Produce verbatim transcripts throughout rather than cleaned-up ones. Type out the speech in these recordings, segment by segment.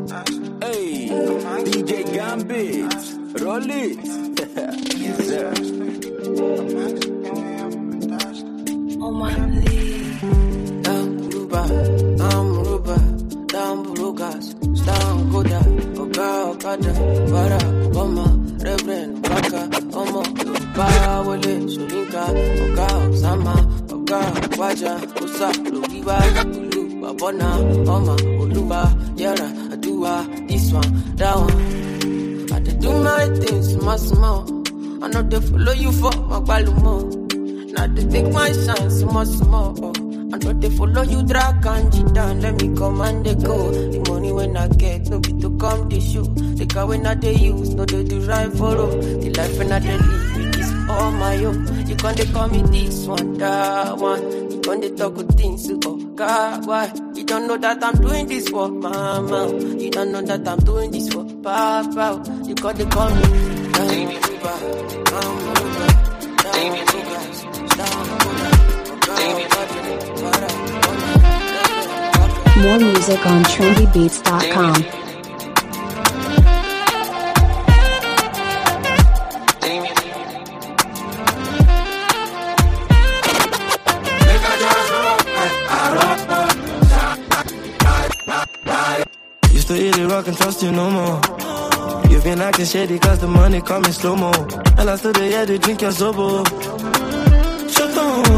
Hey, D J Gambit, roll it. Yeah. Oh my please. Down Ruba, down Ruba, down Bulugas, down Goda, Oka Okada, Bara, Oma, Reverend, Baka, Omo, Ba Wole, Solinka, Oka, Sama, Oka, Waja, Usa, Lugiba, Ulu, Babona, Oma, Uluba, Yara, Adua, this one, that one. I did do my things, my small. I know they follow you for my balumo. Now they take my shine, small, small. I know they follow you, drag and cheat down. Let me come and they go. The money when I get, no be to come the show. The car when I they use, no they do right follow. The life when I they live, it is all my own. You can't they call me this one, that one. You can't they talk good things, oh God, why? You don't know that I'm doing this for mama. You don't know that I'm doing this for papa. You can't they call me, I'm Ruba, I'm Ruba, I'm Ruba, I'm Ruba. More music on trendy beats dot com. Used to eat it, rock and trust you no more. You've been acting shady cause the money coming slow-mo. And I still there to drink your sober. Shut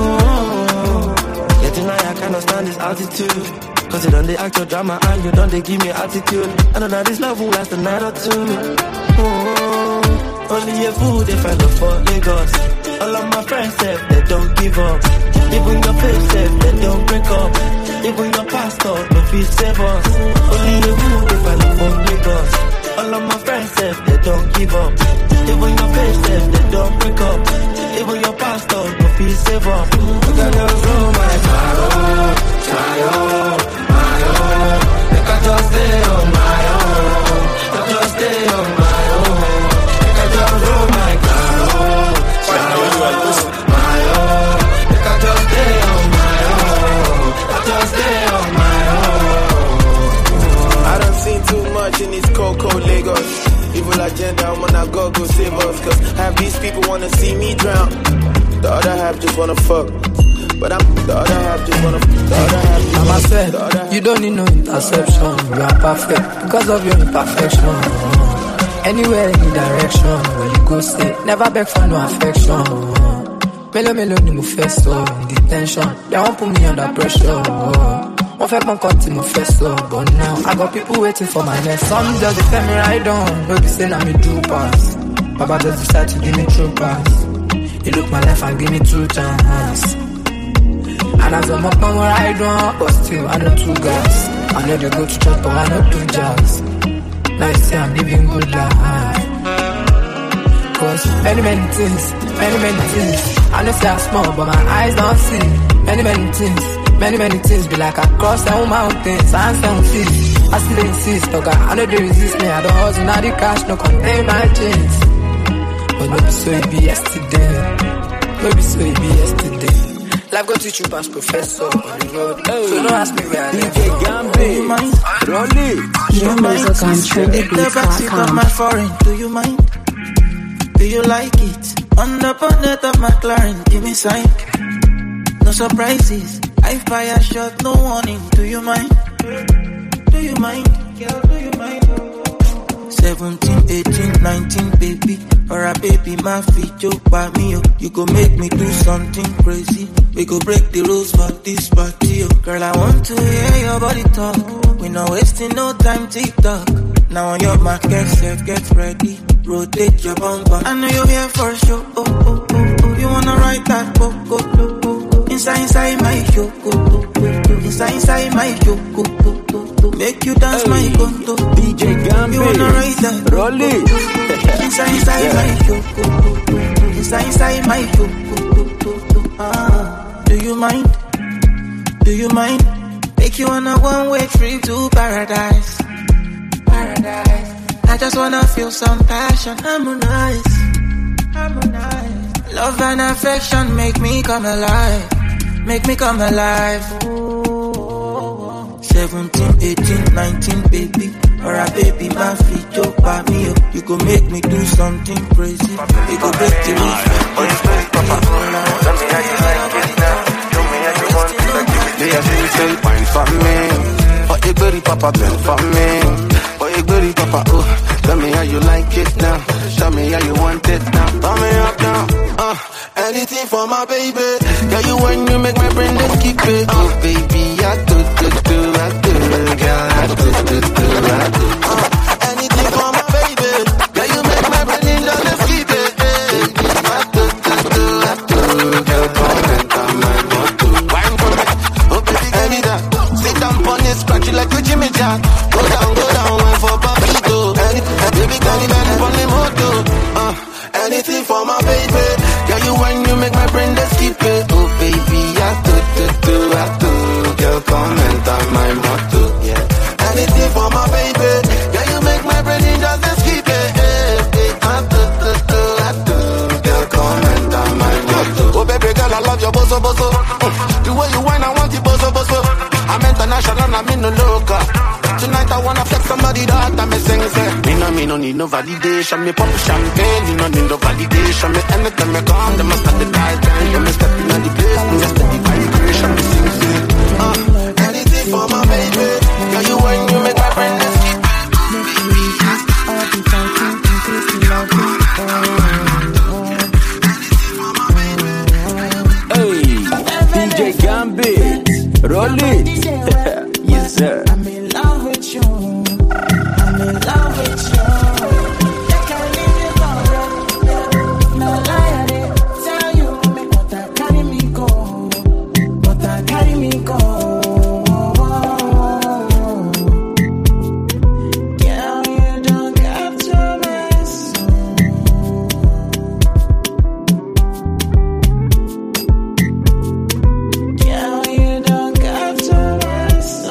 up. Yet tonight I cannot stand this attitude. Cause you done the act your drama and you done they give me attitude. I know that this love won't last a night or two. Oh, only a fool they find love for Lagos. All of my friends said they don't give up. Even your face said they don't break up. Even your pastor no feel save us. Only a fool they find love for Lagos. All of my friends said they don't give up. Even your face said they don't break up. Even your pastor no feel save us. Look at girls roll my car, my own, my own. Make I just stay on my own. I just stay on my own. Make I just roll my car, my own, my own. Make I just stay on my own. I just stay on my own. I done seen too much in this cold, cold Lagos. Evil agenda, I wanna go, go save us. Cause half these people wanna see me drown. The other half just wanna fuck. But I'm the other half just wanna the other half. I'm myself, you don't need no interception. You are perfect because of your imperfection. Anywhere, any direction, where you go stay. Never beg for no affection. Melo melo ni mo festo in detention. They won't put me under pressure. One fair one cut in my festo. But now I got people waiting for my next. Some just they tell me right on. No be saying I'm a true pass. Baba just decide to give me true pass. He look my life and give me two chances. And as I'm up on where I don't, but still I know two guys. I know they go to church, but I know two jobs. Now you see I'm living good life. Cause many, many things, many, many things. I know say I'm small, but my eyes don't see. Many, many things, many, many things. Be like I cross down mountains, I stand feet. I still insist, okay, I know they resist me. I don't hustle, now the cash, no contain my chains. But no be so it be yesterday. No be so it be yesterday. Life go teach you past professor on the road. Hey. So don't ask me where I live. D J Gambit, roll it. More music on trendy beats dot com. My foreign, do you mind? Do you like it? On the bonnet of my McLaren, give me sign. No surprises. I fire shot, no warning. Do you mind? Do you mind? Girl, do you mind? seventeen, eighteen, nineteen, baby. Or a baby, my feet joke by me, yo. You go make me do something crazy. We go break the rules for this party, yo. Girl, I want to hear your body talk. We not wasting no time, TikTok. Now on your mark, get set, get ready. Rotate your bumper. I know you're here for sure. Oh, oh, oh, oh. You wanna ride that boat, go, go, go, go. Inside, inside my show, go, go, go, go. Inside, inside my show, go, go, go, go. Make you dance, hey, my conto. D J Gambit, you wanna ride that? Roll it. Inside, inside yeah. my show, go, go, go, go. Inside, inside my show, go, go, go, go. Ah, do you mind? Do you mind? Take you on a one-way trip to paradise. Paradise. I just wanna feel some passion. Harmonize, harmonize. Love and affection make me come alive. Make me come alive. Ooh. seventeen, eighteen, nineteen, baby. Or a baby man fit joke by me, oh. You go make me do something crazy. You go break the rules. Oh, you play, Papa. Tell me how you like it now. Show me how you want it. Like you be a say, say, wine for me. Oh, you goody, Papa, bend for me. Oh, you goody, Papa, oh. Tell me how you like it now. Tell me how you want it now. Turn me up now. Uh, anything for my baby. Yeah, you when you make my brain just keep it. Oh, baby, I do, do, do, I do. Girl, I do, do, do, I do. Uh, anything for my baby. Yeah, you make my brain just keep it. Baby, I do, do, do, I do. Girl, come and come and go to. Wine for me. Oh, baby, give me that. Sit down on it, scratch it like a Jimmy Jack. Go down, go down, wine for Papito. Baby, can you let it on the motor? Uh, anything for my baby. Yeah, you when you make my brain just keep it. Oh, baby, I do, do, do, I do. Girl, comment on my motto. Yeah. Anything for my baby. Yeah, you make my brain just keep it. Hey, hey, I do, do, do, I do. Girl, comment on my motto. Oh, baby girl, I love your bozo, bozo. Uh, the way you whine, I want you bozo, bozo. I'm international, I'm in the local. Tonight I wanna flex somebody that I me sing say. Me no, me no need no validation. Me pop champagne, me no need no validation. Me anytime me come, them must start the dial. Them me step in on the place, me just the vibration. Me sing say, uh, anything for my baby. Girl, you when you make my friend just keep it. Hey, D J Gambit, roll it. Yes sir. I'm in love with you. I'm in love with you. I can't leave you alone. No lie, I did tell you, but I carry me go. But I carry me go. Girl, you don't have to mess. Girl, you don't have to mess.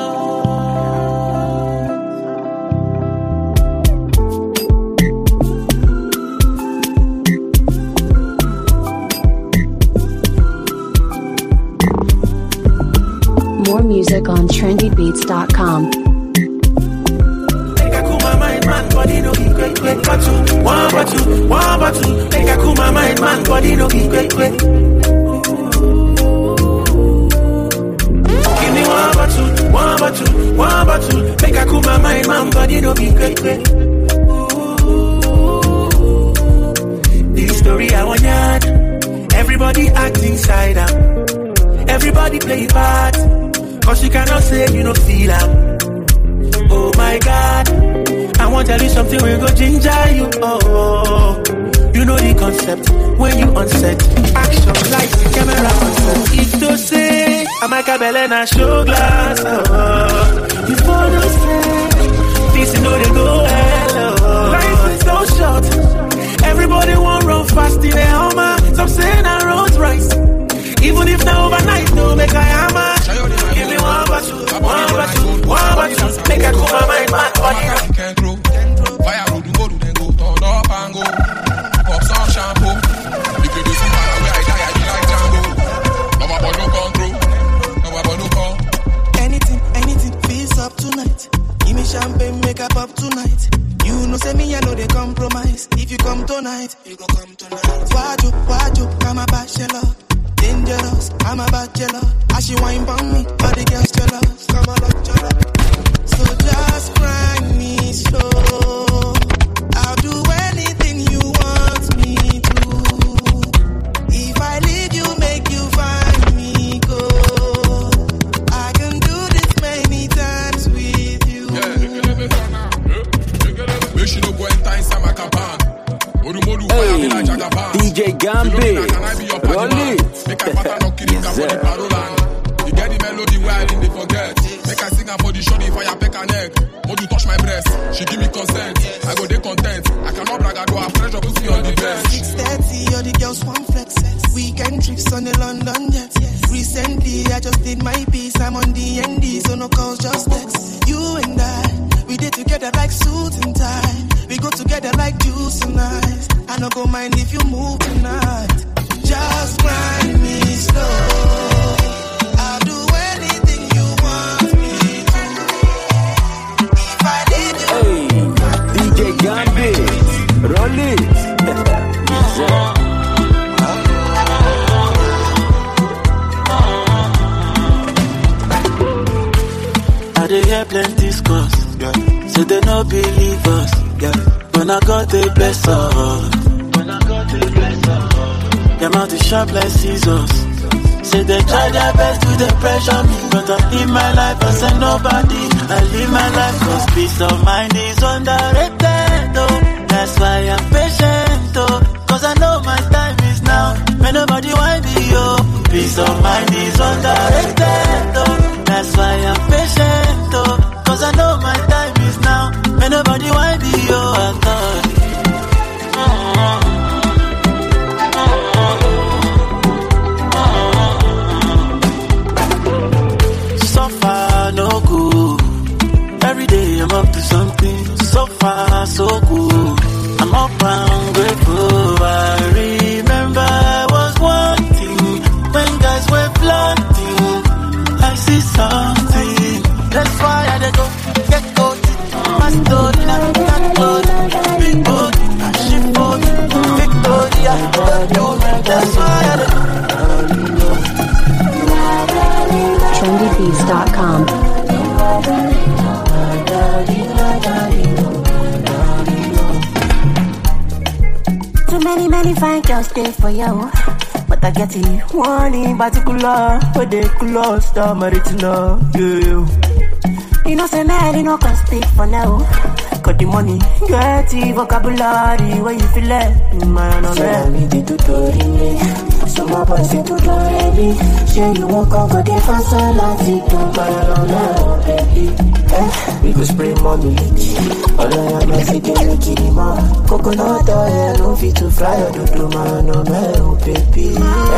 More music on trendy beats dot com. Make I cool my mind, man, body no be quick, quick, but you, one but you, one but you. Make I cool my mind, man, body no be quick, quick. Give me one but you, one but you, one but you. Make I cool my mind, man, body no be quick, quick. This story I want yard. Everybody acting side out. Everybody play part. Cause you cannot say you don't feel am. Oh my God, I want to tell you something, we go ginger you. Oh, oh, oh. You know the concept. When you on set, action, lights, camera on set. If to say, I'm like a Belena show glass. Oh, oh. You follow say, this you know they go well. Oh, life is so short. Everybody want run fast in their Hummer. Some saying I road rice. Even if now overnight, no make I hammer. Give me one battle, one battle, one battle. Make I cool my mind, man, body. Can't throw, fire road, you go to then go turn up and go. Pop some shampoo. If you do see my way, I die, I be like Django. No my boy no control, no my boy no call. Anything, anything, feels up tonight. Give me champagne, make up up tonight. You know say me, I know they compromise. If you come tonight, you go come tonight. Why you, why you, I'm a bachelor. Dangerous, I'm a bachelor. As she wine on me, all the girls jealous. Come on, look, jealous. So just grind me slow. I'll do anything you want me to. If I leave you, make you find me go. I can do this many times with you. Make she no go enter inside my cabin. Hey, D J Gambit, roll it. Make I pattern no killing Yes, for the sir. parolan. You get the melody where I didn't forget. Make I sing her for the show if I peck her neck. Would you touch my breast? She give me consent. I go dey content. I cannot brag, I do have pressure to see on the best. six thirty, all the girls want flex. Weekend trips on the London jet. Recently, I just did my piece. I'm on the N D, so no calls, just text. You and I, we did together like suit and tie. We go together like juice and ice. I don't go mind if you move tonight. Just grind me slow. I'll do anything you want me to. If I need you, they hear plenty scores. Yeah. So they no believe us. Yeah. When I got the bless us. When I got the bless us. Them out to sharp like scissors. Say they try their best to they pressure me, but I live my life as a nobody. I live my life cause peace of mind is underrated, oh. That's why I'm patient, oh. Cause I know my time is now. May nobody want me, oh. Peace of mind is underrated, oh. That's why I'm patient, oh. Cause I know my time is now. May nobody want me, oh. I thought mm-hmm. No good. Every day I'm up to something. So far, so good. I'm up and grateful. I remember I was wanting when guys were planting. I see something. That's why I dey go get gold. My story now got gold. Big boat, ship boat, Victoria. That's why I dey go. trendy beats dot com. Too many, many fine girls stay for you, but I get it one in particular, where they close the marital, yeah. You know, say man, you know, can speak for now. Got the money, get the vocabulary, where you feel it, man, I'm there. So my boys say to do ready. Sure you won't come for the fast and I see to buy on now, baby. Eh, we go spray money. All I am is sitting in the kitty, coconut oil, no fit to fry or do do man, no man, baby.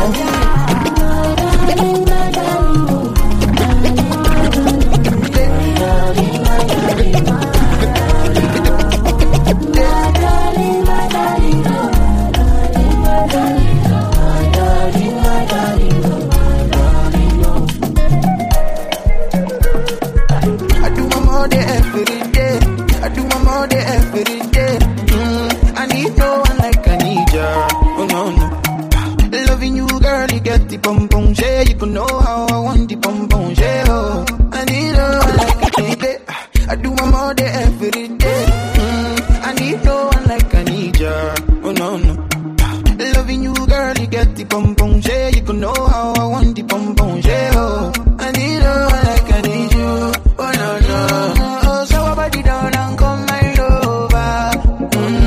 Pom pom, yeah, you can know how I want the pom pom, yeah. Oh, I need her like a baby. I do my more day every day. Mm, I need no one like I need ya. Oh no no, loving you, girl, you get the pom pom, yeah. You can know how I want the pom pom, yeah. Oh, I need her like I need you. Oh no no, oh, so I body down and come my lover.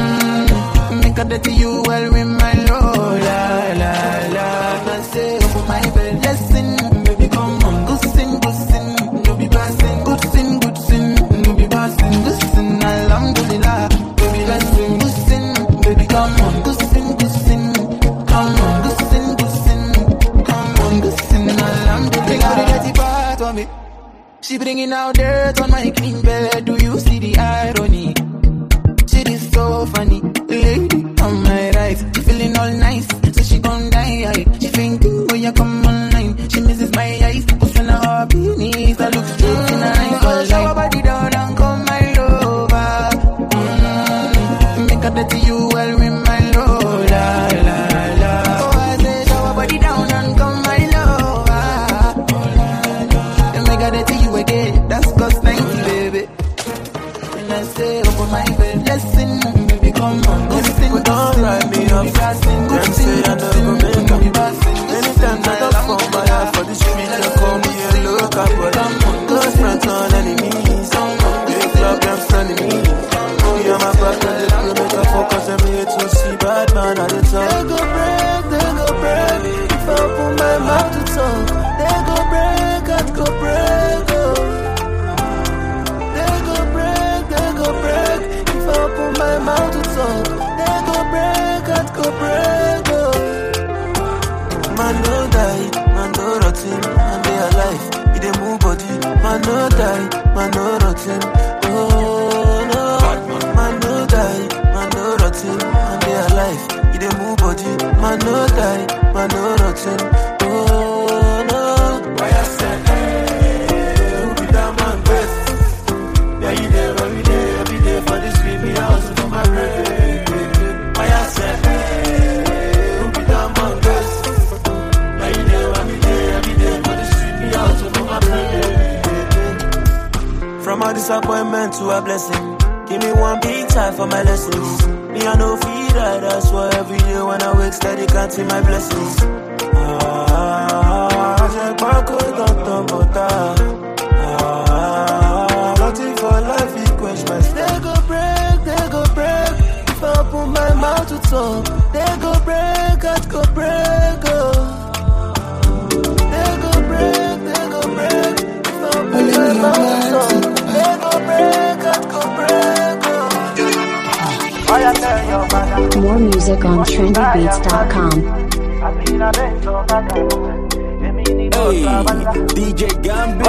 Mm, make a dirty you well with my love, la la la. I say. My bed, listen, baby, come on, good sin, good sin, no be passing, good sin, good sin, no be passing, good sin, alhamdulillah, baby, listen, good sin, baby, come on, good sin, good sin, come on, good sin, good sin, come on, good sin, alhamdulillah. They gotta get the part on me. She bringing out dirt on my clean bed. Do you see the irony? Shit is so funny, lady on my right, she feeling all nice, so she gon' die. She fainting when you come online. She misses my eyes, cause when I hop in knees, I look straight in her eyes. So show her body down and come my lover. Mm-hmm. Make her dirty you well with my love, la la la. Oh, I say show her body down and come my lover. And make her dirty you again, that's cost ninety, baby. And I say open my bed, listen, baby, come on, go listen, don't write me up. Them say I never make up. Anytime that I fall my heart for the street, they call me a local boy. Close friends on enemies, they club them friendly me. Me on my back and they go make a focus and me hate to see bad man at the top. They go break, they go break. If I open my mouth to talk, they go break, I go break. Oh. They go break, they go break. If I open my mouth to talk, they go break, I go break. Oh. Man no die, man no rotten, man they alive. He dey move body, man no die, man no rotten. Oh no, man no die, man no rotten, man they alive. He dey move body, man no die, man no rotten. Oh no, why I say hey, who be that man best? Yeah, you there every day, every day for this street, me house for my break. Why I say hey, who be that man best? From a disappointment to a blessing. Give me one big time for my lessons. Me I no feed that, that's why every day when I wake steady counting my blessings. Ah, j'ai pas que dans ton bota. Ah, nothing for life, it quench my strength. They go break, they go break. If I open my mouth to talk, they go break, I go break, oh. They go break, they go break. If I open my mouth to talk, they go break, I go break, oh. More music on trendy beats dot com. Hey, D J Gambit,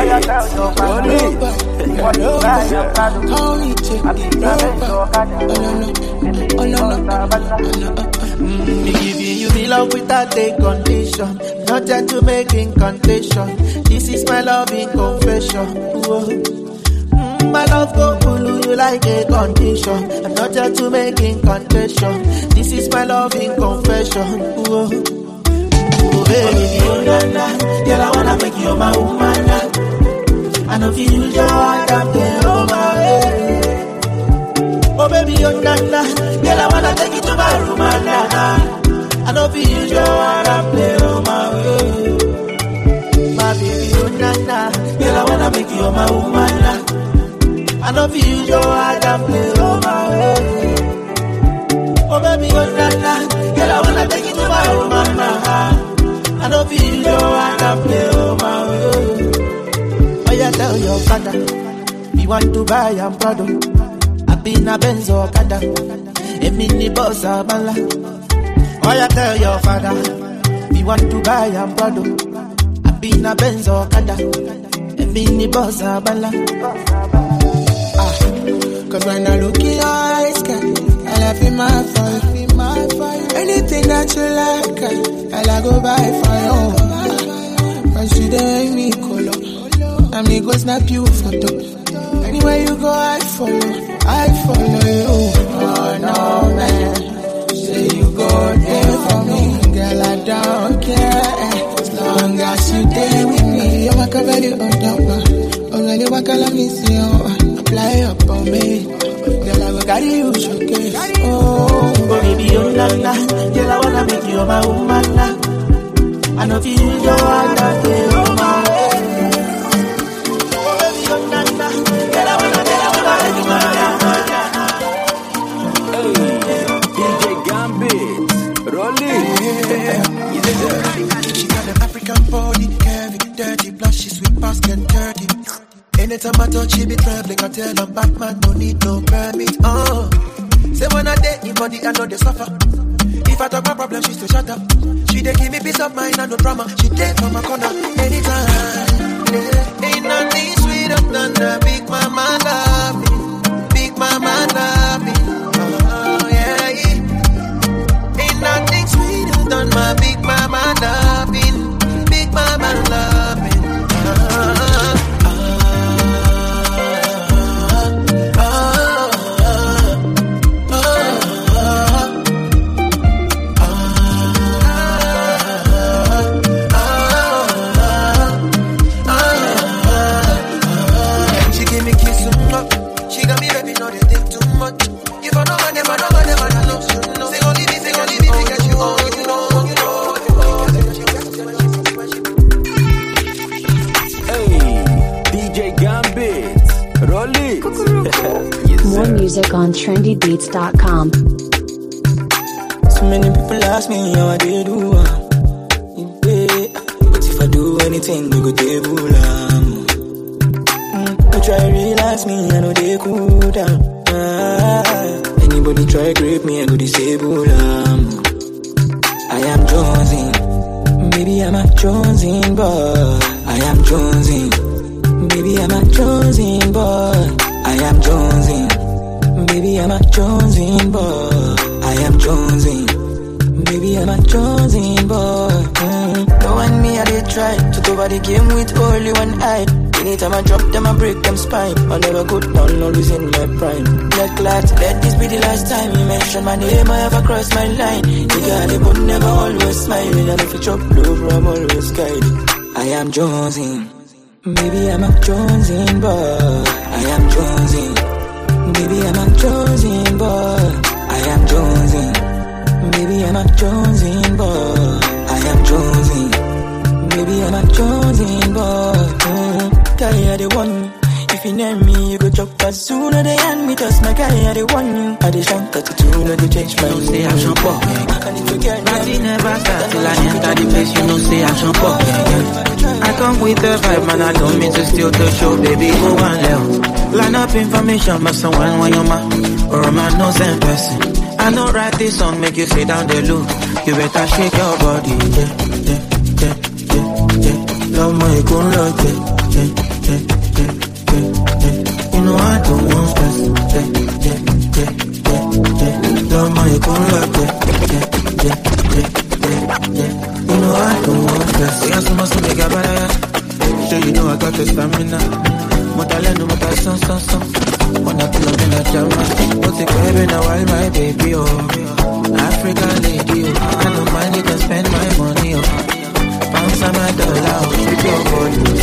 Me giving you me love without a condition, not just to make incantation. This is my loving confession. Whoa. My love go pull you like a condition. I'm not here to make incantation. This is my loving confession. Whoa. Oh baby, oh na na, girl I wanna make you my woman now. I know you use your heart and play over me. Oh baby, oh na na, girl I wanna take you to my room and now. I know you use your heart and play over me. My baby, oh na na, girl I wanna make you my woman now. I know you use your heart and play over me. Oh baby, oh na na, girl I wanna take you to my room and now. I know you use your heart and play over me. Oh yeah, tell your father, we want to buy a product. I been a Benz or Okada, a mini boss a bala. Oh yeah, tell your father, we want to buy a product. I been a Benz or Okada, a mini boss a bala. Cause when I look in your eyes, girl, I love in my fire. Anything that you like, girl, I go buy for you. Cause you dey me color, and me go snap you photo. Anywhere you go, I follow, I follow you. Oh no, man, say you go there for me, girl, I don't care. As long as you there with me, you walk a very old number. Oh, when you walk a let me see you. Fly up on me, girl, I will carry you, showcase. Oh, oh baby, oh na na, girl, I wanna make you my woman now. I know you use your heart and play over my way. Oh baby, oh na na, girl, I wanna, girl, I wanna make you my woman. Hey, D J Gambit, roll it. She got an African body, heavy, dirty, blushy, sweet basket, dirty. Anytime I touch, she be traveling. I tell them Batman don't need no permit. Oh, say when I date your body, I know they suffer. If I talk my problem, she still shut up. She dey give me peace of mind and no drama. She dey from my corner anytime. Yeah. Ain't nothing sweeter than the big mama love me. Big mama love me. Oh yeah, yeah. Ain't nothing sweeter than my big mama loving. Big mama loving. Uh, More music on trendy beats dot com. So many people ask me how I did do uh, but if I do anything, they go table um. mm, They try realize me, I know they cool down. ah, Anybody try grip me, I go disable um. I am Jonesing, baby I'm a Jonesing boy. I am Jonesing, baby I'm a Jonesing boy. I am Jonesing, baby I'm a Jonesing boy. I am Jonesing, baby I'm a Jonesing boy. mm. Go and me I they try to go by the game with only one eye. Anytime I drop them I break them spine. I never go down, always in my prime. Let glad, let this be the last time you mention my name, I ever cross my line. You got it but never always smiling. And if you chop low, I'm always guiding. I am Jonesing, baby I'm a Jonesing boy. I I am chosen. Baby, I'm a chosen boy. I am chosen. Baby, I'm a chosen boy. I am chosen. Baby, I'm a chosen boy. Mm-hmm. Girl, you're the one. If you name me, you go chop as soon as they hand me. Just my guy, you're the one. I the shank at the two, no they change my. You know say action pop. And if you get me, nothing never starts till I enter the place. You know say action pop. I come with the vibe, man. I don't mean to steal the show, baby. Go on, left. Line up information, but someone when you're my or a man no same person. I know write this song, make you sit down the loop. You better shake your body, yeah, yeah, yeah, yeah, yeah. Love my good luck, yeah, yeah, yeah, yeah, yeah, yeah. You know I don't want stress, yeah, yeah, yeah, yeah, yeah. Love my good luck, yeah, yeah, yeah, yeah, yeah, yeah. You know I don't want stress. Yeah, so much to make a better. Sure you know I got the stamina. Motalendo, motal son, son, son. Wanna pull up in a jam. What's it baby now? Why my baby, oh African lady, oh I don't mind you can spend my money, oh pounds and my dollar, oh with your body,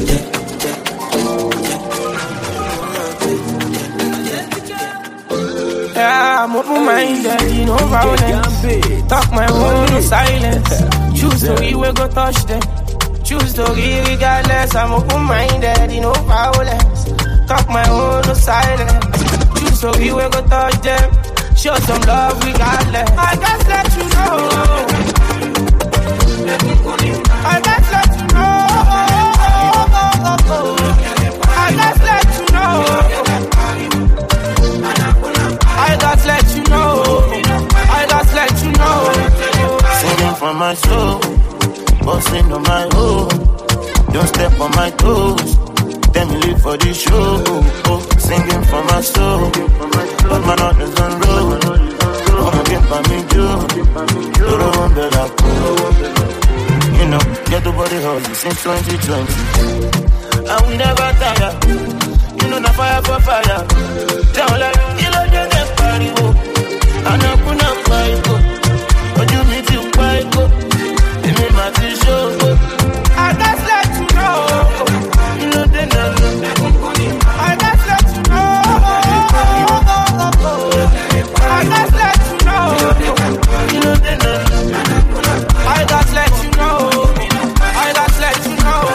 yeah, yeah, yeah. Yeah, I'm open-minded, you know violence. Talk my own, no silence. Choose to be, we go touch them. Choose to be regardless. I'm open-minded, you know violence. Talk my own, no silence. Choose to be, we go touch them. Show some love regardless. I just let you know. I just let you know. I just let you know. I just let you know. I just let you know. Singing from my soul, bossing on my own. Don't step on my toes. Then me live for the show. Oh, singing from my soul, but my heart is on road. Wanna get by me too. You don't want that I You know, get the body hustle since twenty twenty. I will never tire. You know, na fire for fire. Down like you know, you get party. I know, put up my but you need to fight. It made my t-shirt. I just let you know. You know, they know. I just let you know. I just let you know. You know, they know. I just let you know. I just let you know.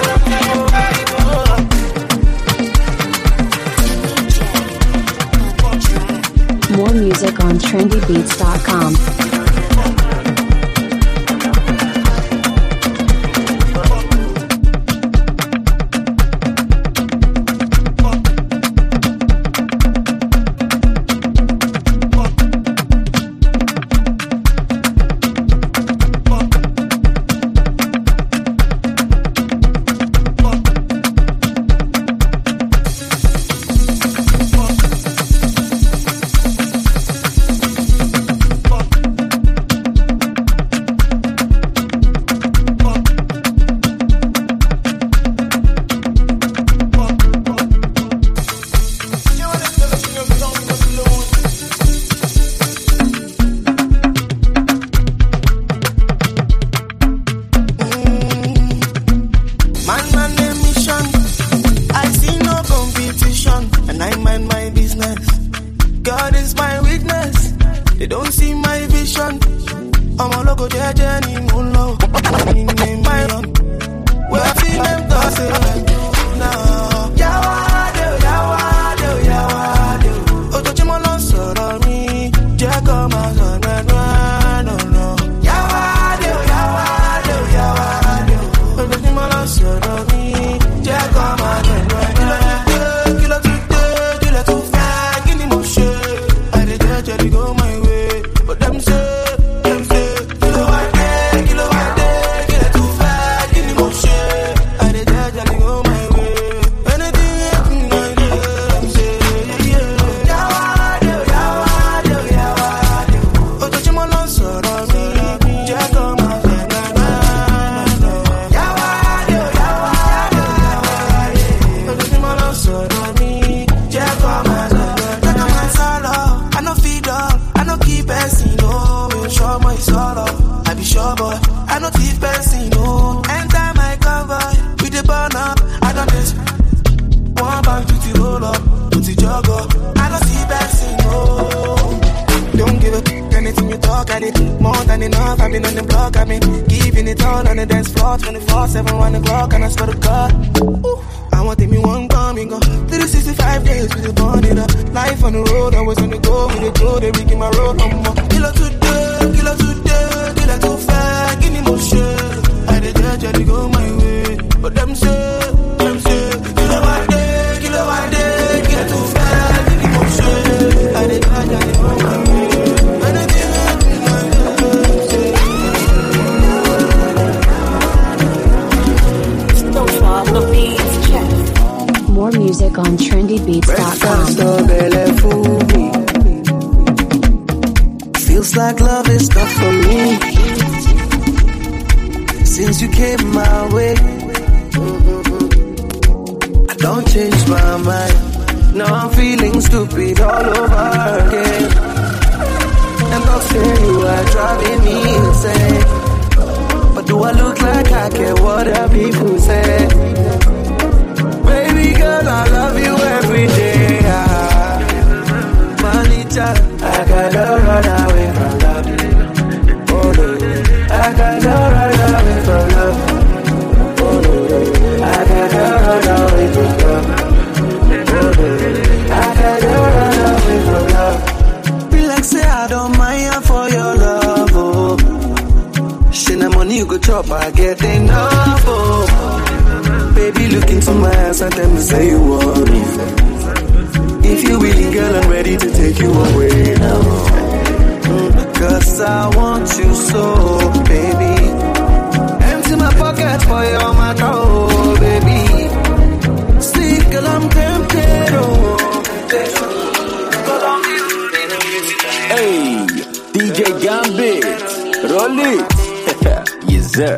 More music on trendy beats dot com. Enter my convoy, we the burn up. I don't miss one bag to roll up. than enough. I've been on the block, I've been giving it all on the dance floor. twenty-four seven, one o'clock, and I swear to God. Ooh, I want take me one coming go. three sixty-five days with the burn it up. Life on the road, always on the go. With the go, they making my road no more. Kilo today, kilo today, kilo too far, give me more shit. I did judge, I did go my way. But them say, them say, kilo by day, kilo by day, kilo too far, give me more shit. I did judge, I did go my way. More music on trendy beats dot com. Feels like love is not for me. Since you came my way, I don't change my mind. Now I'm feeling stupid all over again. And don't say you are driving me insane. But do I look like I care what the people say? Baby girl, I love you every day. Ah, Malita, I gotta run away from love. Oh no, I gotta run away from love. Oh no, I gotta run away from love. Oh no, I gotta run away from love. Be like say I don't mind for your love. Oh, shit, the money you go chop, I get enough. Oh. Baby, look into my eyes and tell me say you want me. If you're willing, girl, I'm ready to take you away now. Mm, Cause I want you so, baby. Empty my pocket for your matter, oh, baby. See, girl, I'm tempted, oh. Hey, D J Gambit, roll it. Yes, sir.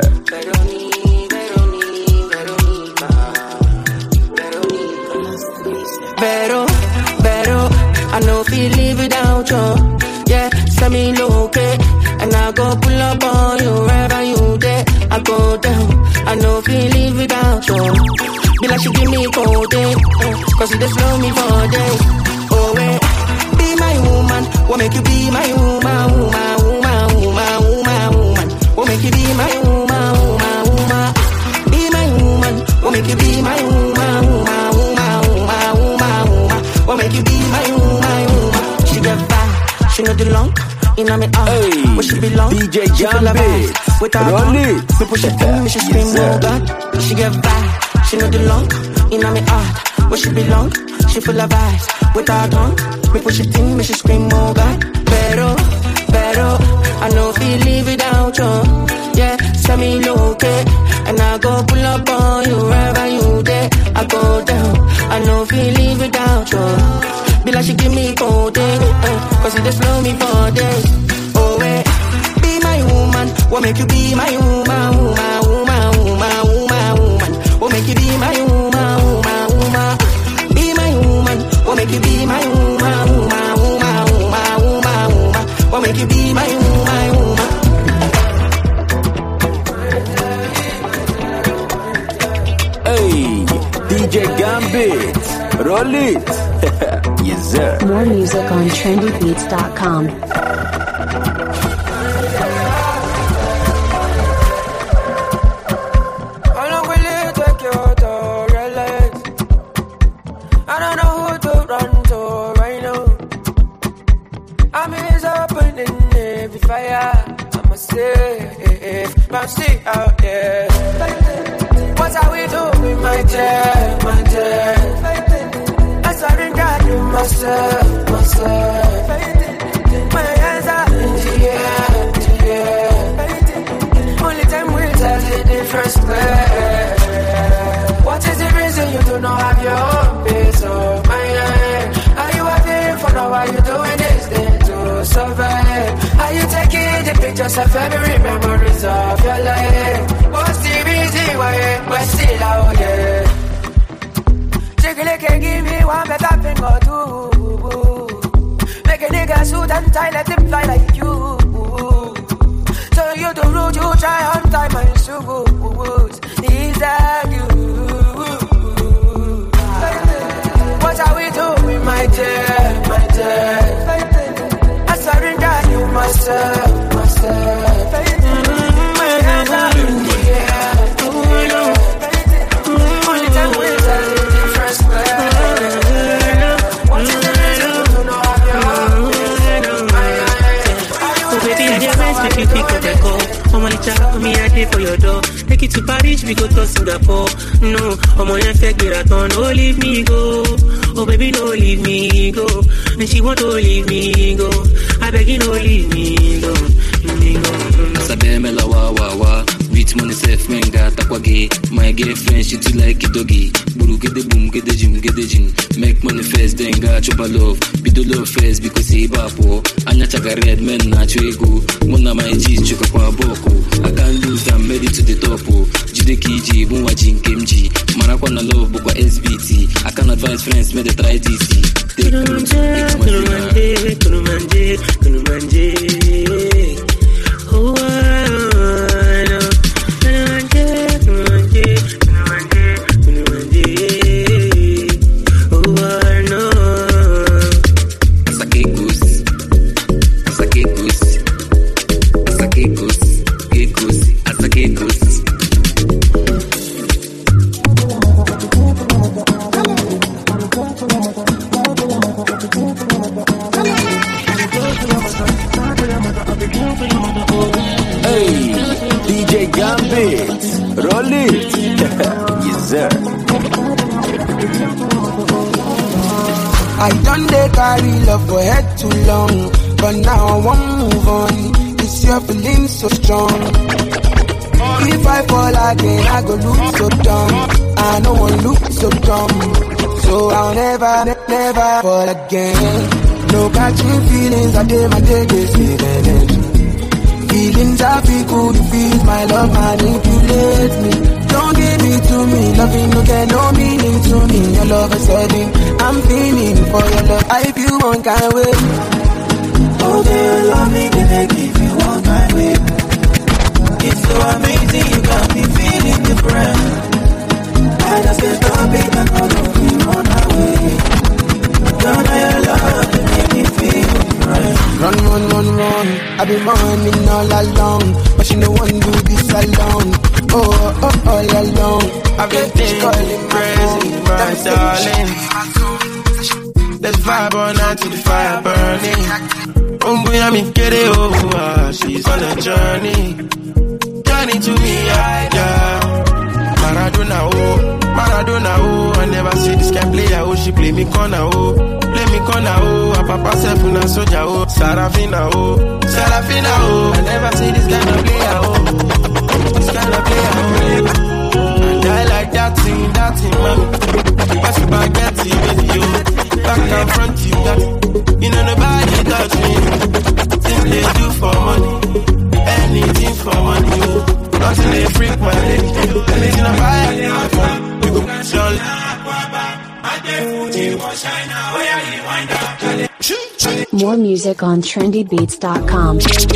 Better, better, I know if you live without you. Yeah, send me look and I go pull up on you wherever you there. I go down, I know if you live without you. Be like she give me cold, eh? Cause you just love me for days. Oh, wait, be my woman, what make you be my woman, woman, woman, woman, woman, woman. What make you be my woman, woman, woman. Be my woman, what make you be my woman, woman, woman, woman, woman. What make you be my woman, my woman? She get back, she know the long, you know me up. Hey, where she belong, D J Gambit, with her tongue, me push it in, me she scream, yes, oh God. She get back, she know the long, you know me up. Where she belong, she full of vibes, with her tongue, me push it in, me she scream, oh God. Better, better, I know if you live without you. Yeah, send me look, and I go pull up on you wherever you there. I go down, I know if you live without you. Be like she give me cold, eh? Cause you just love me for days. Oh wait, be my woman, what make you be my woman, woman, woman, woman, woman, woman. What make you be my woman, woman, woman. Be my woman, what make you be my woman, woman, woman, woman, woman, woman. What make you be my woman, woman. Hey, D J Gambit, roll it. Yes, sir. More music on trendy beats dot com. I don't know who to run to right now. I'm always opening every fire. I'ma say, but see out there. What are we doing, my dear, my dear? I surrender to myself, myself. My hands are in the air, in the air. Only time will tell the difference clear. What is the reason you do not have your own peace of mind? Are you having fun or are you doing this thing to survive? Are you taking the pictures of every memories of your life? What's the reason why we're still out here? Jiggly can give me one better thing or two. Make a nigga suit and tie, let him fly like you. So you do rude, you try on time and shoes. Is that you? What are we doing, my dear, my dear? I surrender you myself, myself. reach, we go to Singapore. No, I'm on your fake marathon. No, leave me go. Oh, baby, no, leave me go. And she want to leave me go. I beg you, no, leave me go. Me go. Sabe me la wa wa wa. Beat money safe, men got takwagi. My girlfriend, she too like it doggy. Buru get the boom, get the gym, get the gym. Make money first, then got chop a love. Be the love first because he bapo. Anya chaga red men na chuego. Mona my G's chuka kwa boko. I can't lose, I'm ready to the top. Jide kiji, bunwa jin kimji. Marakwa na love, bukwa S B T. I can advise friends, may they try D C. Take root, take my Kunumanje, kunumanje, kunumanje. Oh, I know. Kunumanje, kunumanje, kunumanje, kunumanje. Oh, I know. Sake goose, sake goose, sake goose, sake goose, sake goose. Hey, D J Gambit, roll it. Yes, sir. I done they carry love for head too long, but now I won't move on. This year feeling so strong. If I fall again, I go look so dumb. I know I look so dumb, so I'll never, ne- never fall again. No catching feelings, I did my day, this feeling. Feelings I feel good, you feel my love manipulate me. Don't give it to me, loving no get no meaning to me. Your love is serving, I'm feeling for your love. I feel one kind of way. Oh girl, love me, can I give you one kind of way? It's so amazing, you got me feeling different. I just can't stop it, I can't run away. Don't know your love, you make me feel different. Run, run, run, run, I've been running all along, but she no one do this alone. Oh, oh, oh, all along. I've been thinking crazy, my darling. Let's vibe all night till the fire burning. Umbuyami, get it over, she's on a journey. Journey to me, yeah, yeah. Maradona, oh, Maradona, oh. I never see this guy play, oh. She play me corner, oh. Play me corner, oh. A papa self una soldier, oh. Sarafina, oh. Sarafina, oh. I never see this guy no play, oh. This guy no play, oh. And I like that thing, that thing, mommy. Pass you back, get it with you. Back and front, you got it. You know nobody touch me. Things they do for money. Anything for money, oh. Nothing they freak my lady. Anything I buy, I buy. We go show. More music on trendy beats dot com.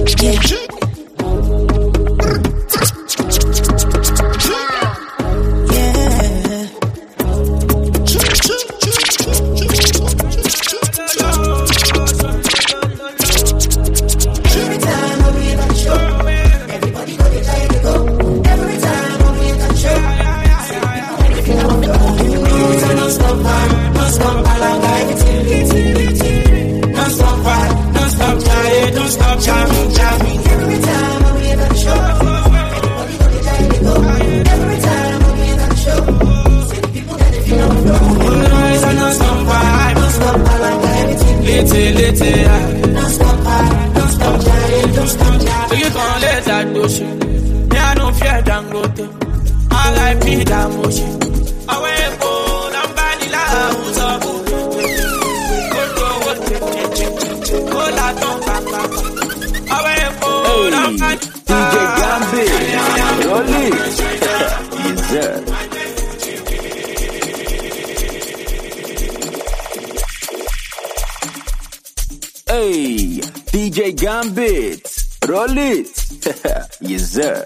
Hey, D J Gambit, roll it. Yes, sir.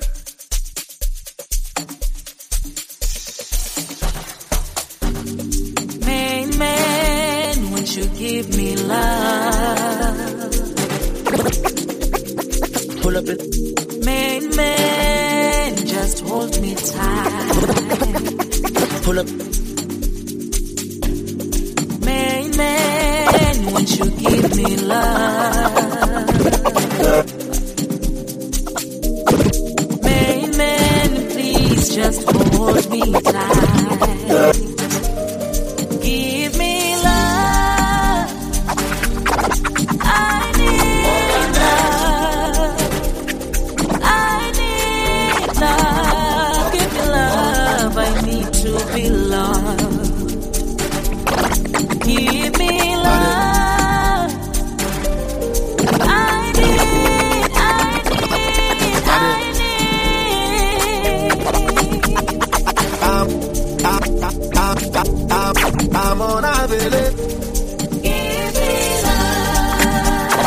Main man, won't you give me love? Pull up it. Main man, just hold me tight. Pull up. Main man, won't you give me love? Main man, please just hold me tight. Give me love. I need love. I need love. Give me love. I need to be loved. Give me love. I need, I need, I need. I'm, I'm, I'm, I'm, I'm on a village. Give me love.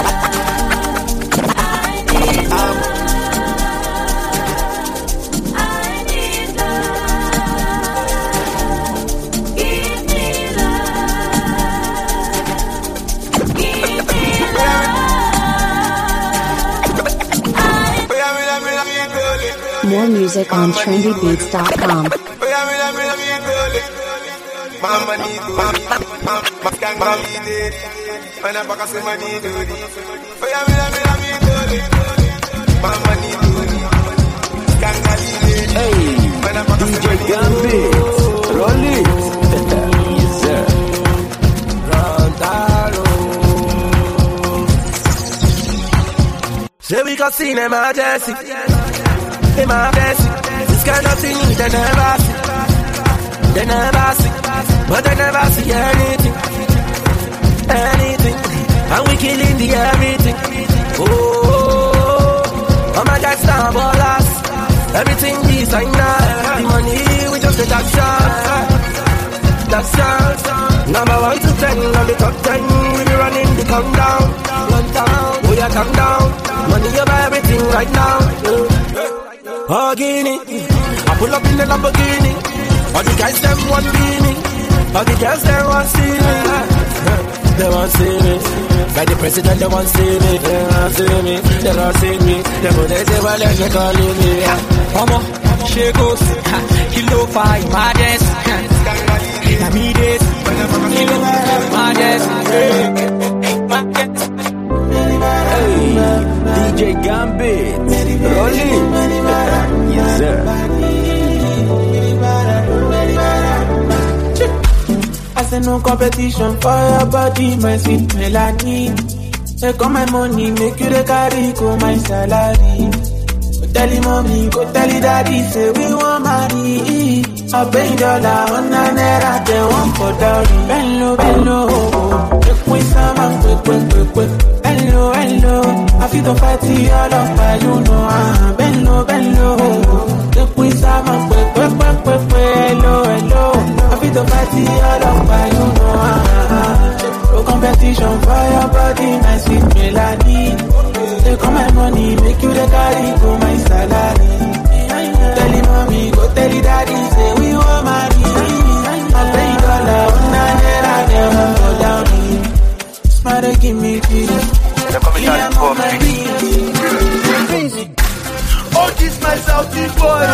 I need love. I need love. Give me love. Give me love. More music on trendy beats dot com. Mama need to mama, mama, mama need it. Man, I'm back as my need to it. Oh yeah, me, me, me, me, mama need to it. Ganga need it. Hey, D J Gambit, roll it. Yes, sir. Say we can see them emergency, emergency. This kind of thing they never see, they never see. But I never see anything, anything. And we killing the everything. Oh, oh my God, star ballers. Everything designer. The money, we just take action. That's all. Number one to ten on the top ten. We be running the countdown. Countdown, we are countdown. Money, you buy everything right now. Oh, Guinea. I pull up in the Lamborghini. All the guys, them want beanie. All the girls, they want see me. They want see me. Like the president, they want see me. They want see me. They want see me. They go, they say, well, they're calling me. Mama, she goes. Kilo five, maddest. Namides. Kilo five, maddest. Hey, D J Gambit, roll it. Yes, sir. I say no competition for your body, my sweet melody. Take all my money, make you the carry, go my salary. Go tell him mommy, go tell him daddy, say we want marry. I pay dollar on a naira, they want for dowry. Bello, bello, quick, quick, some quick, quick, quick, quick. Bello, bello, I feel the party all of my, you know, ah. Bello, bello, quick, quick, some quick, quick, quick, quick, hello, hello. I feel the party all of my, you know, ah. No competition for your body, my sweet melody. Take all my money, make you the carry, go my salary. Tell him mommy, go tell him daddy, say we want marry. I pay dollar, one naira, they won't go down. Smart, give me peace. I'm on my knees. Oh, this my Southie boy.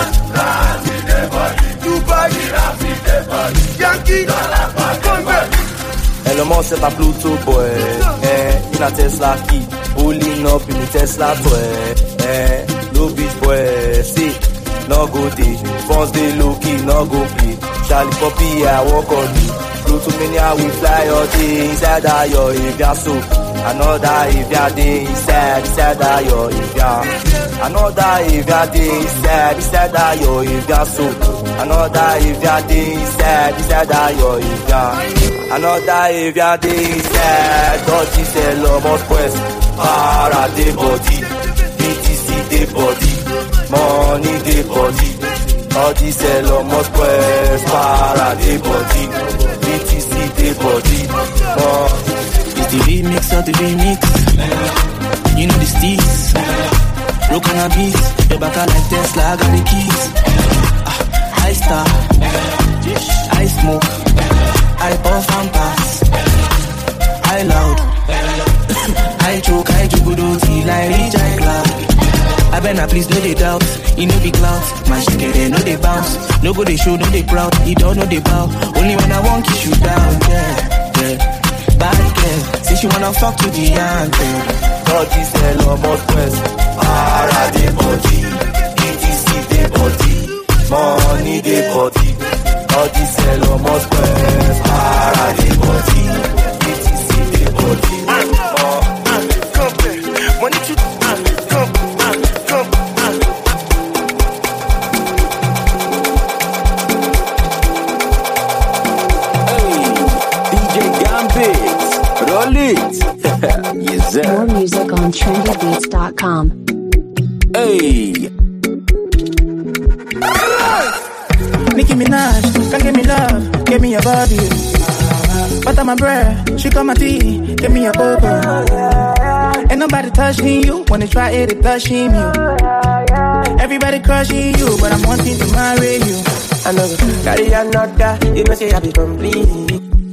Dubai, Yankee, Convert. Elon Musk set a Pluto boy. Eh, in a Tesla key, pulling up in the Tesla toy. Eh, no bitch boy, see. No go day, phones they low key, no go play. Charlie Poppy, I walk on me. Flew to many, I will fly all day. Inside that your if ya so. Another if ya day inside, inside that your if ya. Another if ya day inside, inside that your if ya so. Another if ya day inside, inside that your if ya. Another if ya day inside, dodgy sell almost quest. Para the body, B T C the body. Money the body, all this sell almost quest. Para the body, B T C the body. Oh. It's the remix of the remix. You know the sticks. Rock on a beat. Your back like Tesla, I got the keys. Ah, I star, I smoke, I puff and pass. I loud, I choke, I jugudo till I reach I cloud. I better please no they doubt, you know the clouds. My shit they know they bounce, no go they show, no they proud. You don't know they bow, only when I want kiss you down. Yeah, yeah. Bad girl, say she wanna fuck to the anthem. Dodgy sell almost quest. Para the body, B T C the body. money dey body. All this hell almost burst, para dey body. B T C dey body. Money to come, come, come. D J Gambit, roll it. Yes, sir. More music on trendy beats dot com. Hey. Nicki Minaj, come give me love, give me your body. Butter my bread, she got my tea, give me your cocoa. Ain't nobody touching you, when they try it, they touching you. Everybody crushing you, but I'm wanting to marry you. I know, carry another, you know say I be complete.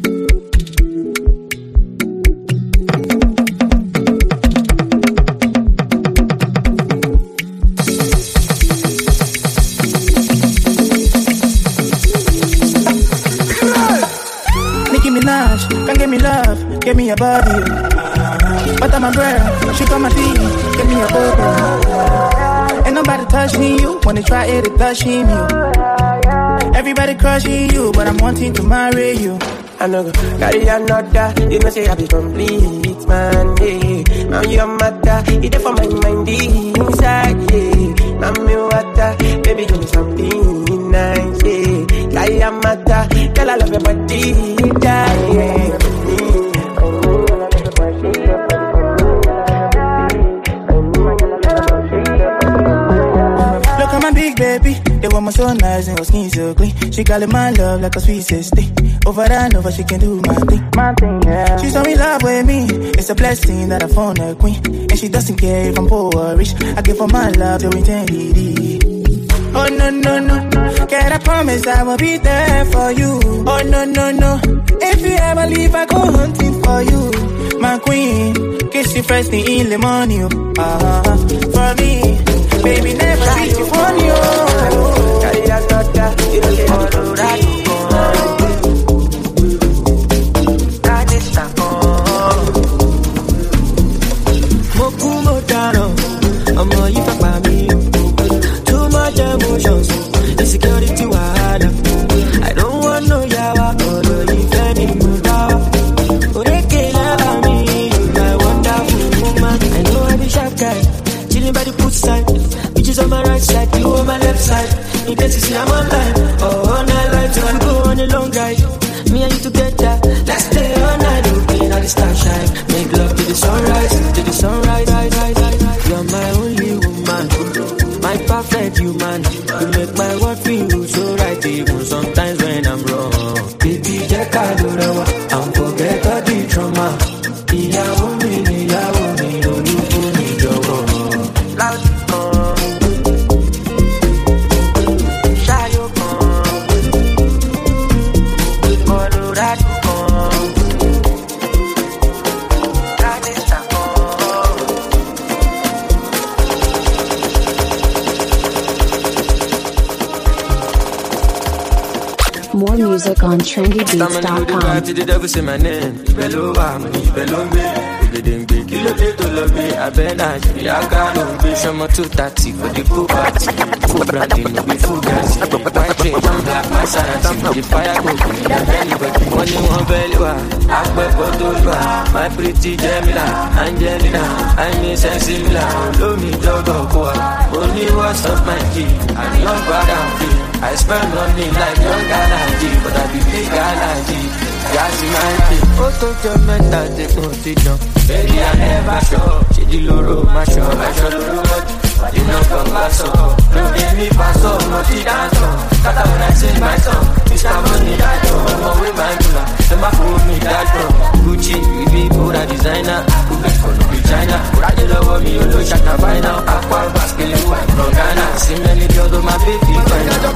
Come give me love, give me your body. Butter my bread, she got my tea, give me your cocoa. Ain't nobody touching you, when they try it, they touching you. Everybody crushing you, but I'm wanting to marry you. I know, carry another, you know say I be complete, man, yeah. Now you're matter, it's for my mind inside, yeah. Now me water, baby give me something nice, yeah. Carry a matter, girl I love your body, yeah. Look at my big baby, the woman so nice and her skin so clean. She calling my love like a sweet sister. Over and over, she can do my thing. My thing, yeah. She's so in love with me. It's a blessing that I found a queen. And she doesn't care if I'm poor or rich. I give her my love to eternity. Oh, no, no, no. Can I promise I will be there for you? Oh, no, no, no. If you ever leave, I go hunting for you. My queen, kiss you first thing in the morning. Uh-huh. For me, baby, never treat you funny. Oh, carry that daughter, you don't get all the right. Ọmọ yìí fẹ́ pa mí o. Too much emotions, insecurity wahala. I don't want no yawa, ọ̀rọ̀ yìí fẹ́ mi mú dá wa. Òrékè lára mi, you my wonderful woman. I know I be sharp guy, chilling by the poolside. Bitches on my right side, you on my left side. In case you see I'm online, oh, all night life till I go on a long ride. Me and you together, let's stay all night. Looking at the starshine, make love to the sunrise, to the sunrise. You're my only woman, my perfect human. You make my world feel so right, even sometimes when I'm wrong. Baby, just call over and forget all the trauma. Ìyàwó mi, ìyàwó mi, olúkú mi jọ̀wọ́. Loud kan, ṣáyó kan, Colorado kan, Canada kan. More music on trendy beats dot com. To the devil say my name. Bello am, bello me. Ibedengbe kilo de to love me. Abena, yaga no be some two thirty for the pool party. Full branding no be full gas. My dream, I'm black, my science. The fire go be the belly, but money won't belly wa. Akbe Bodolwa, my pretty Jamila, Angelina, I miss Sensibila. Love me dog or boy. Only what's up my key. I love bad and free. I spend money like young Galaji, but I be big Galaji. Gas in my team. Auto judgmental, they go to jump. Baby, I never show. She the loro, my show. I show the road. You know, come back so. Don't give me pass up, no she dance on. Kata when I sing my song. Mister Money, that door. I'm away my mula. Them a fool me, that door. Gucci, we be Buddha designer. Who best for no be China. But I just love me, you know, shut up by now. Aqua, basket, you white from Ghana. See many girls on my baby. The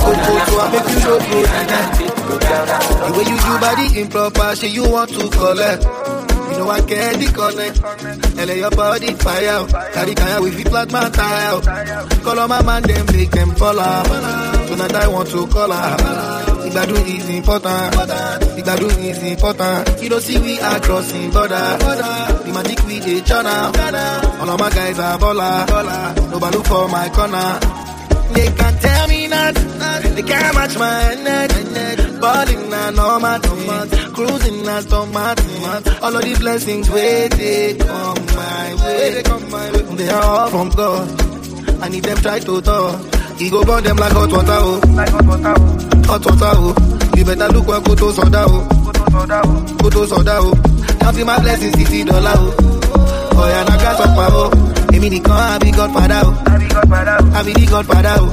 way you do body improper, shit you want to collect. You know I get the connect. And let your body fire out. Carry kaya with the flat man tie out. Call on my man, them make them fall out. Tonight I want to call out. Igbadu is important. Igbadu is important. You don't see we are crossing border. The magic we a channel. All of my guys are baller. Nobody look for my corner. They can't tell me nothing. They can't match my energy. Balling na normal thing. Cruising na stomach. All of these blessings where they come my way. They are all from God. I need them try to talk. He go burn them like hot water, oh. Hot water, oh. You better look what go to soda, oh. Go to soda, oh. Now see my blessings, sixty dollar, oh. Oh, yeah, I got some power, oh. Give me the car, I be Godfather, oh. I be the Godfather, oh.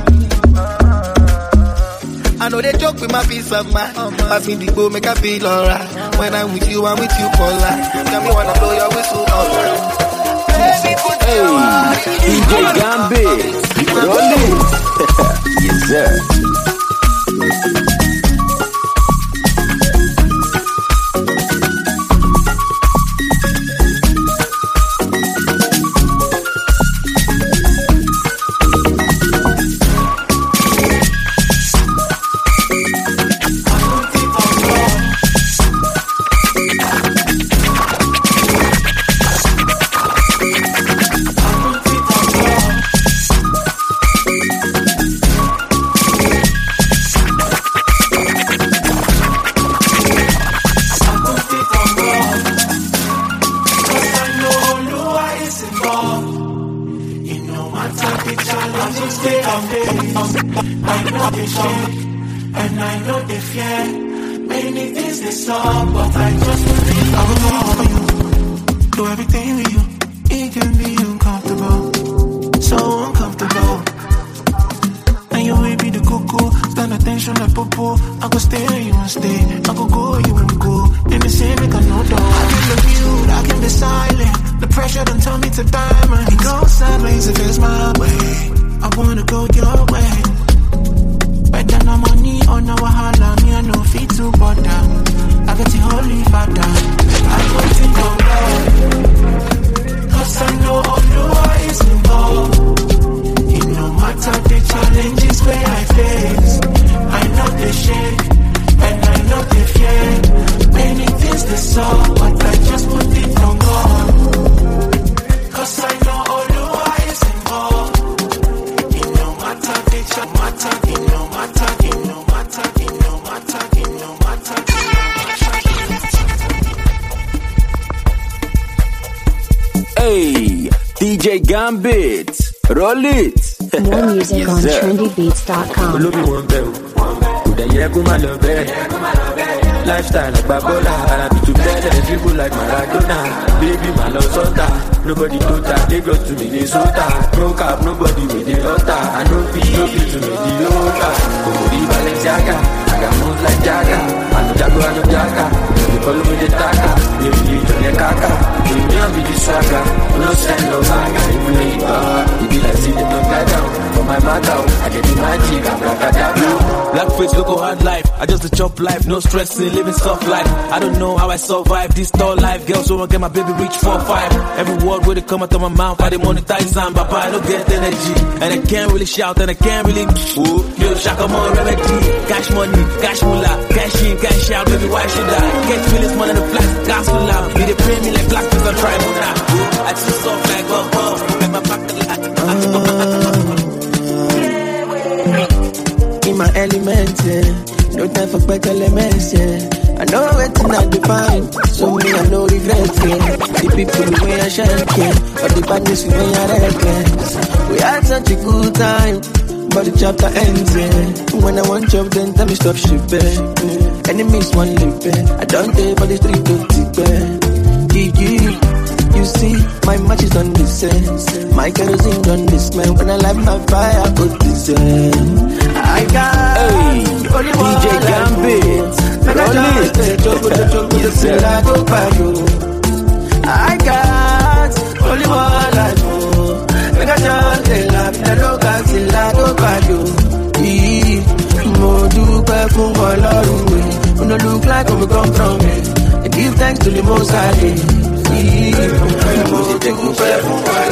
I know they joke with my peace of mind. Pass me the go, make I feel alright. When I'm with you, I'm with you for life. Tell me wanna blow your whistle alright. Hey, D J Gambit, roll it. Yes, sir. And I know they fear many things they saw, but I just believe I will love for you. Do everything with you. It can be uncomfortable, so uncomfortable. And you will be the cuckoo, stand attention like popo. I go stay, you won't stay. I go go, you won't go. And the same make a no door. I can be mute, I can be silent. The pressure don't turn me to diamond. It goes sideways if it's my way. I wanna go your way. Better no money or no wahala. Me I no fit to bother. I got the holy father. I don't think of God, cause I know Oluwa is involved. It no matter the challenges where I face, I know they shake and I know they fear. Many things they saw, but I just put it on God. Cause I know Oluwa is involved. It no matter the matter, it no matter, it no matter, it no matter, it no matter, it Hey, D J Gambit, roll it. More music Yes, on sir. trendy beats dot com. Lifestyle like Babola, and I be too bad and people like Maradona. Baby, my love sota, nobody do that. They go to Minnesota, broke up, nobody with the altar. I know fit, no fit to make the altar. Komori Balenciaga, I got moves like Jaga. I know Jago, I know Jaga. They follow me the Taka, they be to the Kaka. They be on me the swagger, no send no baga. Even though you are, you be like see the no guy down. For my matter, I get the magic, I'm Rakadabra. Blackface, look hard life. I just a chop life, no stressing, living soft life. I don't know how I survive this tall life. Girls wanna get my baby reach four five. Every word where they come out of my mouth, I dey monetize and Baba, I don't get energy. And I can't really shout and I can't really ooh, yo, shaka more remedy. Cash money, cash moolah, cash in, cash out, baby, why should I? Get feelings more than the flash, gas full out. They pay me like blackface, I'm trying to now. I too soft like oh, oh, make my back like in my element, yeah. No time for better elements, yeah. I know waiting I define, so me I no regret, yeah. The people the way I shine, yeah. But the badness we way I reckless. We had such a good time, but the chapter ends, yeah. When I want job, then tell me stop shipping. Yeah. Enemies want live, I don't care for the street to tip, yeah. You see, my match is on the sense. My kerosene on this man. When I light my fire, I put this in. I got hey, D J Gambit, roll it. Yes, sir. I got only one life. Make a chance to love. I don't got to lie to you. Mo do pay for my love. When I look like I'm come from me, I give thanks to the Most High. Mo do pay for my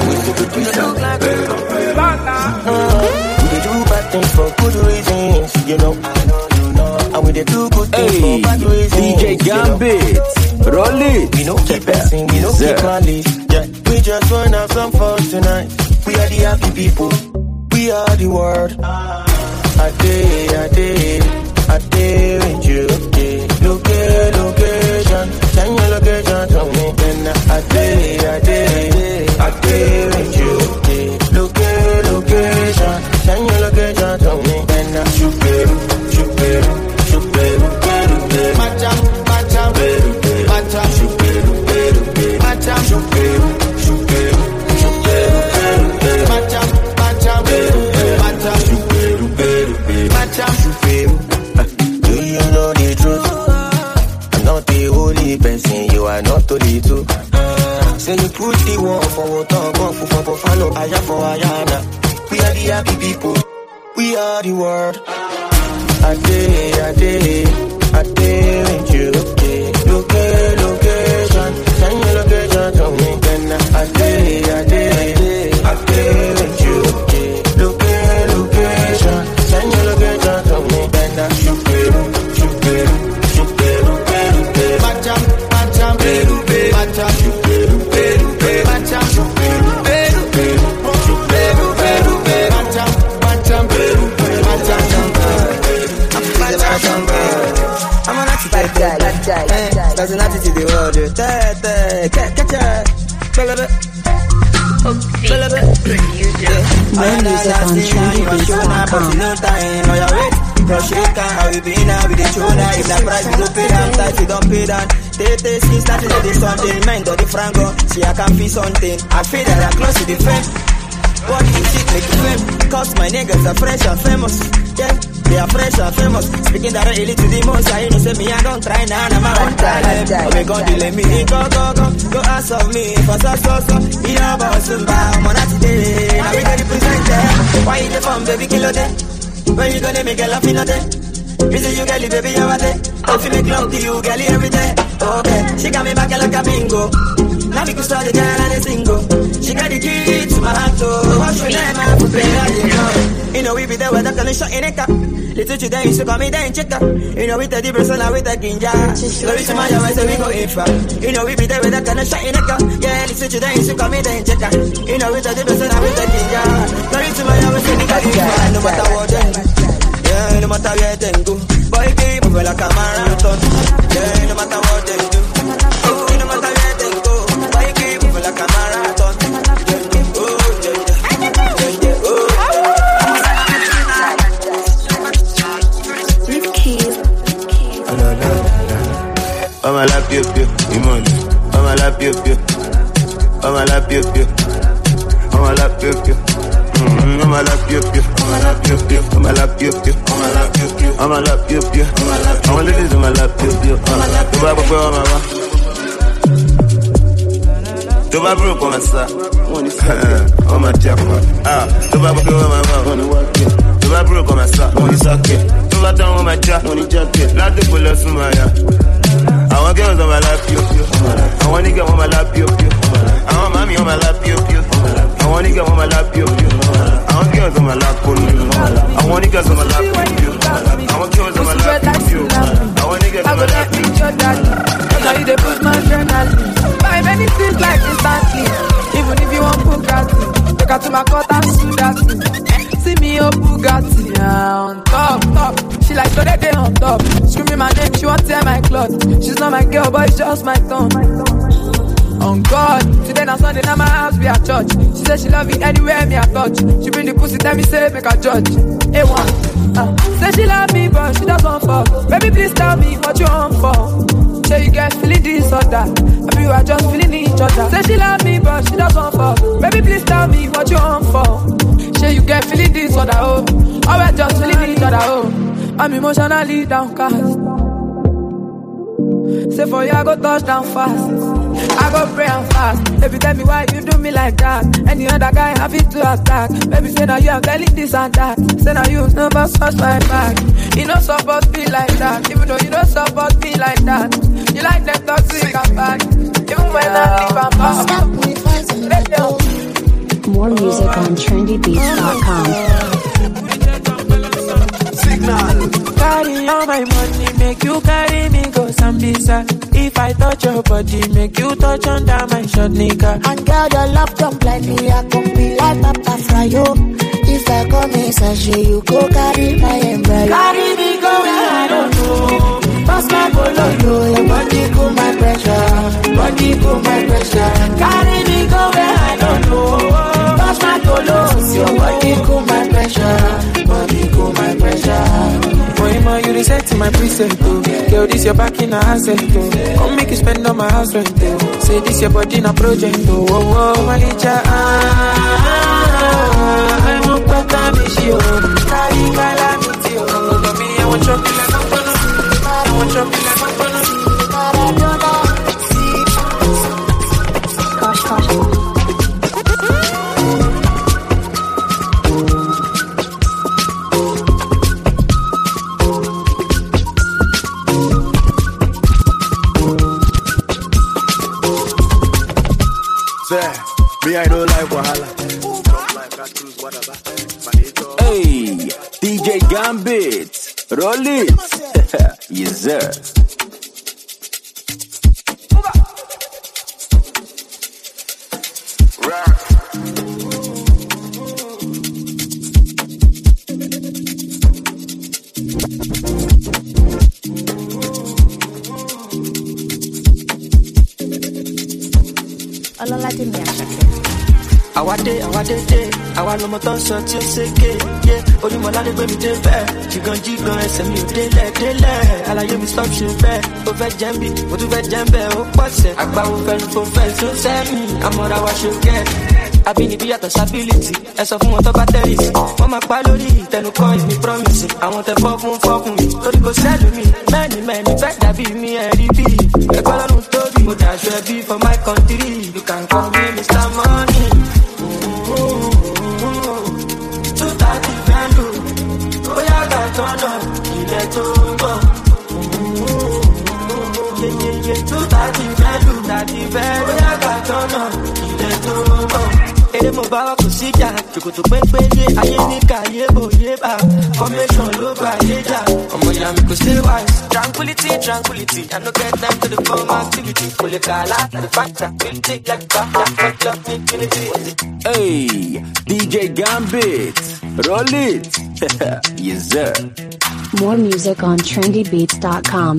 love. Things for good reasons, you know. And we dey do good things hey, for bad reasons. D J Gambit, you know? Roll it. We don't keep passing, we don't keep malice. Yeah, we just wanna have some fun tonight. We are the happy people. We We are the world. I day, I day, I day with you. Location, location, send your location to me. Then I day, I day, I day with you. Location, location, send your location to me. Then I shoot better, shoot better, shoot better, better. Matcha, matcha, better, matcha, shoot better, better, matcha, shoot better, shoot better, shoot better, matcha, matcha, better, matcha, shoot better, better, matcha, shoot better. Do you know the truth? I'm not the only person, you are not the little. Say you put the one for what I'm going for, for follow, I am for Ayana. We are the happy people, we are the world. I day, I day, I day with you. Location, location, send your location to me. Then I day, I day, I day with you. Location, location, send your location to me. Then I shoot better, shoot better, shoot better, better. Matcha, matcha, better, matcha, shoot better, better, matcha, shoot better, better, shoot better, better, matcha, matcha, better, matcha, shoot I'm an attitude, there's an attitude the world. Catch it, baby. More music on trendy beats dot com. How you been now with the tuna? If that price you pay down, tight you don't pay down. Tete since started at the Sunday, mind of the Franco. See I can feel something. I feel that I'm close to the fame. What do you shit make you fame? Cause my niggas are fresh and famous. Yeah, they are fresh and famous. Speaking directly to the most, I know say me I don't try now, I'm a one time. Oh my God, delay me, go go go, go ask of me for so so so. You know about Zumba, I'm on that today. Now we got the presenter. Why you the fun, baby, kill it? When you gonna make a laugh in a day? Reason you get it, baby, you are there. If you make love to you, girl, every day. Okay, she got me back like a bingo. Now we can start the girl and a single. She got the key to my heart, oh. What's your name, I'm prepared, you know. You know we be there with the connection in a car. Little today, you should call me then checker. You know we thirty percent with the ginja. So it's my way, so we go in far. You know we be there with the connection in a car. Yeah, little today, you should call me then checker. You know we thirty percent with the ginja. So it's my way, so we go in far. No matter what they do. Yeah, no matter where they go. Boy, keep moving like a marathon. Yeah, no matter what they do. Oh, no matter where they go. Boy, keep moving like a marathon. I'ma lap you, you, you money. I'ma lap you, you. I'ma lap you, you. I'ma lap you, you. I'ma lap you, you. I'ma lap you, you. I'ma lap you, you. I'ma lap you, you. I'ma lap you, you. I'ma ladies, I'ma lap you, you. Tu vas pourquoi on va? Tu vas pour comment ça? On m'a dit quoi? Ah, tu vas pourquoi on va? Tu vas pour comment ça? On dit ça que. Tu vas dans on m'a dit. On dit que. Là tu peux le soumaya. I want girls on my lap, yo, yo. I want nigga on my lap, yo, yo. I want mommy on my lap, yo, yo. I want nigga on my lap, yo, yo. I want girls on my lap, yo. I want niggas on my lap, yo. I want girls on my lap, yo. I want niggas on my lap, yo. Now you dey push my adrenaline. Buy many things like instantly. Even if you want Bugatti, take her to my court and sue that thing. See me up Bugatti, yeah, on top, top. She like so that day on top. Screaming my name, she won't tear my cloth. She's not my girl, but it's just my tongue. On God, today na Sunday, now my house be at church. She said she love me anywhere me I touch. She bring the pussy, tell me say make her judge. A one, uh, say she love me, but she doesn't fuck. Baby, please tell me what you want for. Say you guys feeling this or that. Maybe you are just feeling each other. Say she love me, but she doesn't fuck. Baby, please tell me what you want for. Say you get feeling this or that, oh. Or we're just feeling each other, oh. I'm emotionally downcast. Say for you, I go touch down fast. I go pray and fast. Baby, tell me why you do me like that. Any other guy have it to attack. Baby, say now you are telling this and that. Say now you never touch my back. You don't support me like that. Even though you don't support me like that. You like that toxic and bad. Even when I leave, I'm back. More music on trendy beats dot com. Signal. Carry all my money, make you carry me go some visa. If I touch your body, make you touch under my short nigga. And girl, your love don't blind me. I can be like Papa Fryo. If I come in sachet, you go carry my embryo. Carry me go where I don't know. Pass my bololo, your body cool my pressure. Body cool my pressure. Carry me go where I don't know. Pass my bololo, your body cool my pressure. Body cool my pressure. Boy, ma, you reset my preset, oh. Girl, this your back in a asset, oh. Come make you spend on my house rent, oh. Say this your body in a project, oh. Oh, oh, my licha, ah, I'm a pata, mishi, oh. Carry calamity, oh. But me, I want chop you like I'm gonna. I want chop you like I'm gonna. Gosh, gosh. Me, I don't like Wahala. Hey, D J Gambit, roll it. Yes, sir. Ọlọ́ládé mi Àṣàkẹ́. Àwádé àwádédé àwa lọmọ tó ń sọ tí ó ṣèké yé onímọ̀ládé gbé mi dé bẹ́ẹ̀ jìgàn jìgàn ẹsẹ̀ mi ò délẹ̀ délẹ̀ àlàyé mi stop ṣe bẹ́ẹ̀ ó fẹ́ jẹ́ bí mo tún fẹ́ jẹ́ bẹ́ẹ̀ ó pọ̀sẹ̀ àgbáwo fẹ́nu fún fẹ́ tó sẹ́mi àmọ́ra wa ṣe kẹ́ àbínibí yàtọ̀ sábìlìtì ẹ sọ fún wọn tó bá tẹ́rìsì wọ́n máa pa lórí ìtẹnukọ́ ìmí promise àwọn tẹ fọ́ fún fọ́ fún mi torí kò sẹ́lù mi mẹ́ni mẹ́ni fẹ́ dàbí mi ẹ̀rí bí ẹgbẹ́ lọ́rùn tóbi mo dàṣọ ẹbí for my country you can call me Mister Money. two thirty fẹ́lú bóyá gà tọ́nà ilẹ̀ tó ń bọ̀ yeyeye two thirty fẹ́lú thirty fẹ́lú bóyá gà tọ́nà ilẹ̀ tó ń bọ̀. Ere mo bá wa kò sí jà, jòkòtò pépé yé ayé ní kàyé bò yé bá. Formation ló bá yé jà, ọmọ ìyá mi kò stay wise. Tranquility, tranquility, I no get time to the form activity. Kò lè kà á láti fàjà, will take like back, like fuck love infinity. Hey, D J Gambit, roll it. Yes, sir. More music on trendy beats dot com.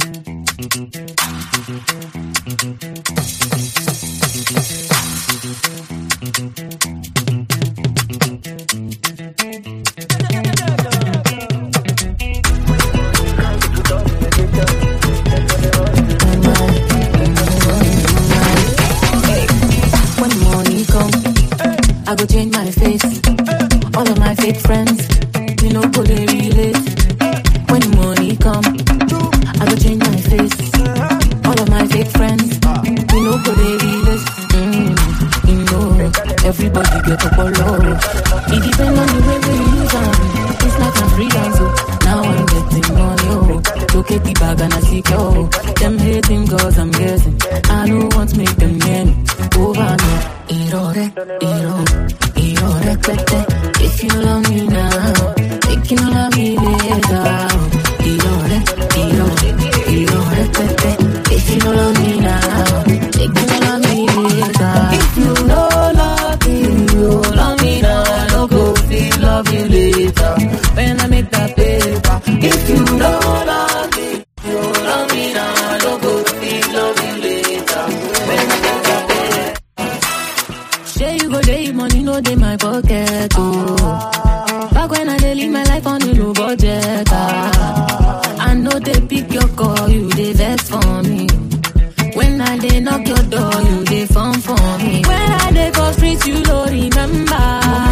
I go change my face. All of my fake friends, we no go they relate. When the money come, I go change my face. All of my fake friends, we no go they relate. Mm, you know, everybody get up all over. It depends on the way we use them. It's not a freelance, so now I'm getting money. Oh, look at the bag and I see oh, them hating cause I'm guessing. I don't want to make them many over me. Irore, iro, irore, pete. If you love me now, make you love me later. Irore, iro, irore, pete. If you love me now, make you love me later. If you don't love me, you love me now. I don't go feel love you later. When I make that paper, if you don't love me, you love me now. I don't go feel love you later. When I make that paper. Say you go day, money no dey my pocket, oh. Back when I dey live my life on a low budget, ah. I know they pick your call, you dey vex for me. When I dey knock your door, you dey phone for me. When I dey for streets, you don't remember.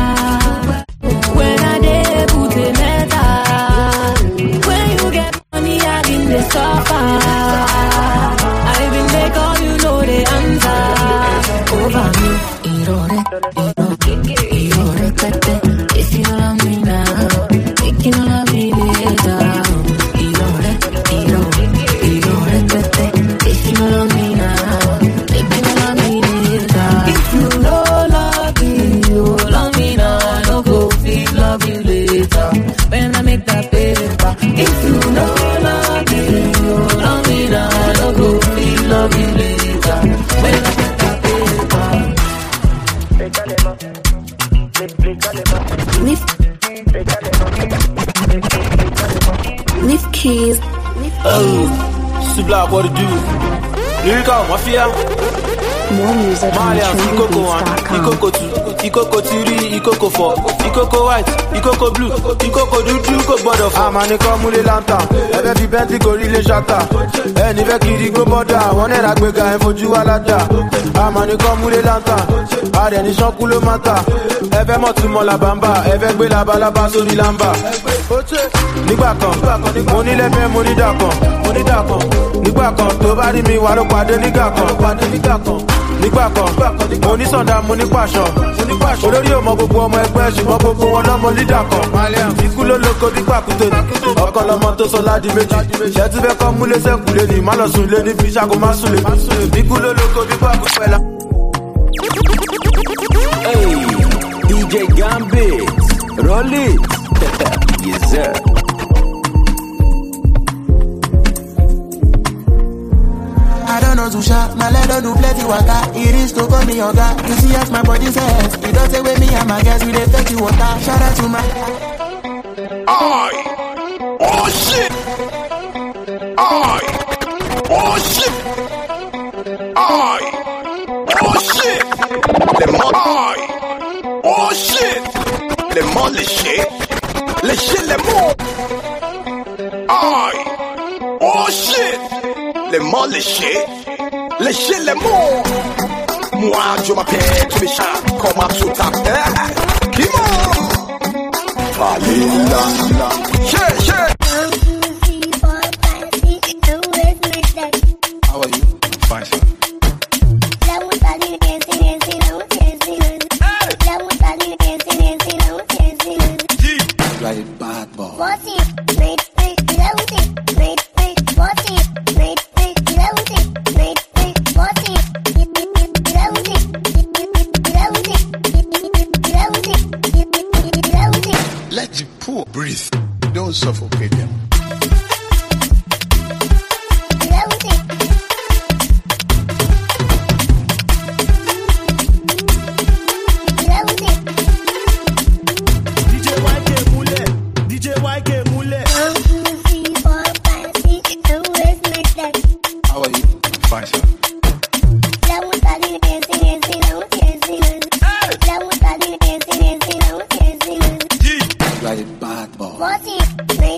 When I dey put a metal, when you get money, I been dey suffer. I been dey call, you know the answer. Over me. Irore, irore, irore, pete. If you love me now, make you love me later. Irore, irore, irore, pete. If you love me now, make you love me later. If you don't love me, you love me now. I don't go feel love you later. When I make that paper. If you don't love me, you love me now. I don't go Black, what to do? Lyrical Mafia. More music on Malia, trendy Ikoko beats one, dot com. Ikoko two, Ikoko three, Ikoko four, Ikoko white, Ikoko blue, Ikoko dudu, Ikoko bodo four. Amani come mule lanta, ebe fi Bentley go rile shata. Eni fe kiri go boda, one era gbega en foju alada. Amani come mule lanta, are ni shanku lo mata. Ebe mo tumo la bamba, ebe gbe la balaba sórí lamba. Nígbà kan, mo ní lẹ́fẹ̀ẹ́ mo ní dàkan, mo ní dàkan. Nígbà kan, tó bá rí mi wà ló pàdé nígbà kan, pàdé nígbà kan. Nígbà kan, mo ní sọ̀dá mo ní pàṣọ, mo ní pàṣọ. Olórí ò mọ gbogbo ọmọ ẹgbẹ́ ṣùgbọ́n gbogbo wọn lọ́mọ lídà kan. Ikú ló lóko bí pàkúté ni, ọkọ lọmọ tó sọ ládi méjì. Ṣẹ́tú fẹ́ kọ́ múlé sẹ́kù lé ní, má lọ sùn lé ní fi ṣàkó má sùn lé. Ikú ló lóko bí pàkúté la. Hey, D J Gambit, roll it. Yes, sir. I don't know to shout, my leg don't do plenty waka. It is to call me yoga. You see as my body says, it don't take with me and my guys, we dey fetch you water. Shout out to my I. Oh shit. I. Oh shit. I. Oh shit. Le mo I. Oh shit. Le mo le shit. Le shit le mo. I. Oh shit. Le mo le shit. Le shit le mo. Moi je m'appelle tous les chats comme un sous-tap. Kimo. Valila. Yeah, yeah. How are you? Fine, sir. You are a bad boy. Let the poor breathe. Don't suffocate them. How are you? Fine, sir. You are a bad boy.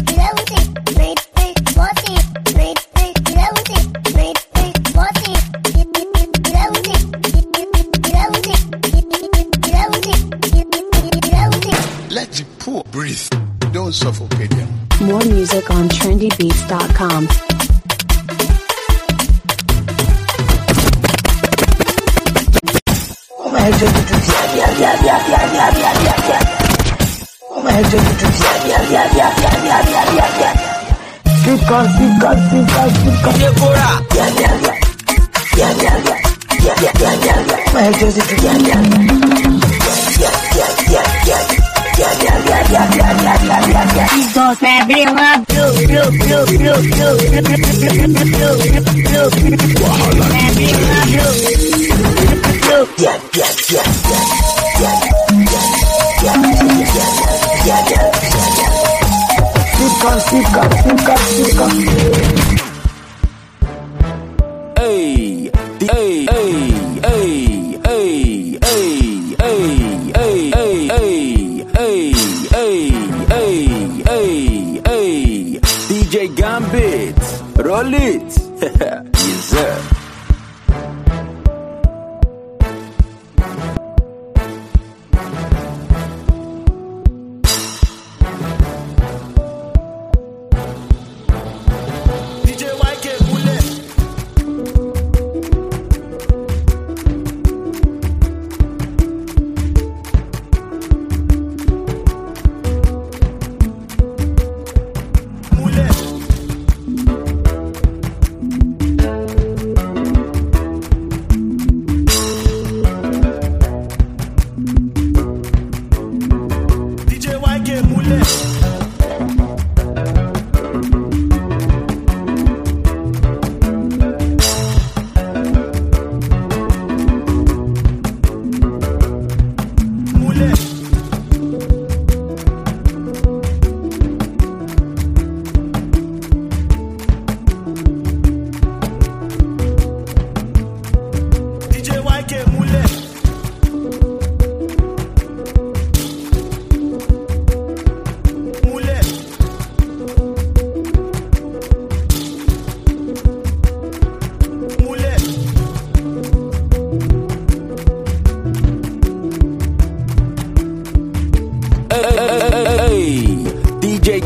Let the poor breathe. Don't suffocate them. More music on trendy beats dot com. Dos me brilla blue, blue, blue, blue, blue, blue, blue, blue, blue, blue, me brilla blue, blue. Yeah, yeah, yeah, yeah, yeah, yeah, yeah, yeah, yeah. Sika, sika, sika, sika. Hey, hey, hey, hey, hey, hey, hey, hey, hey, hey, hey, hey, hey, hey, hey, D J Gambit, roll it. Yes, sir.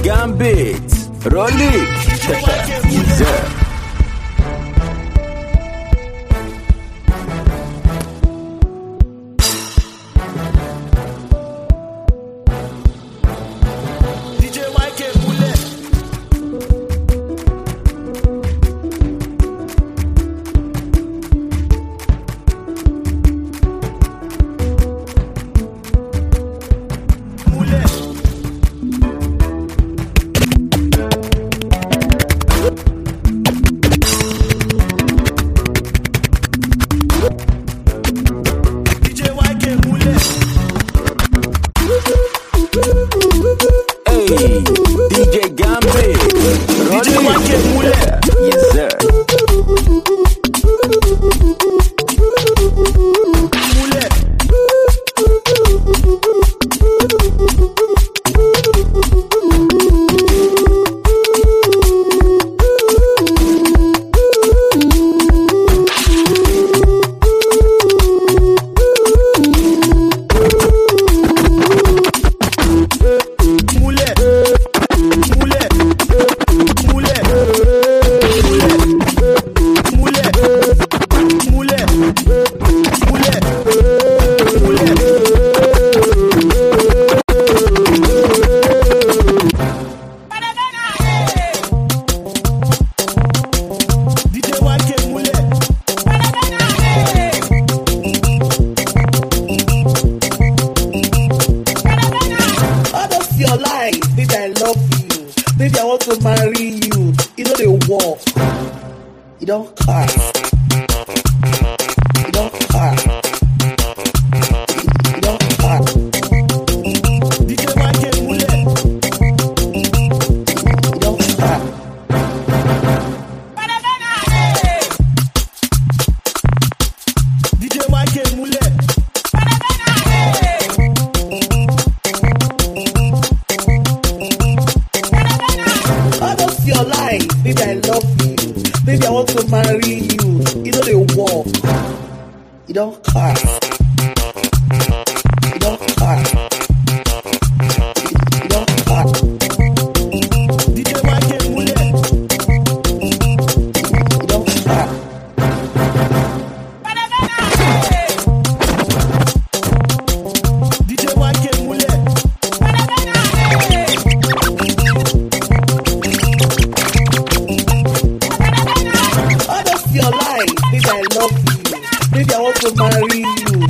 Gambit, roll it. Yes, sir.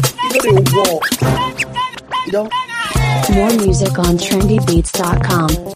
More music on trendy beats dot com.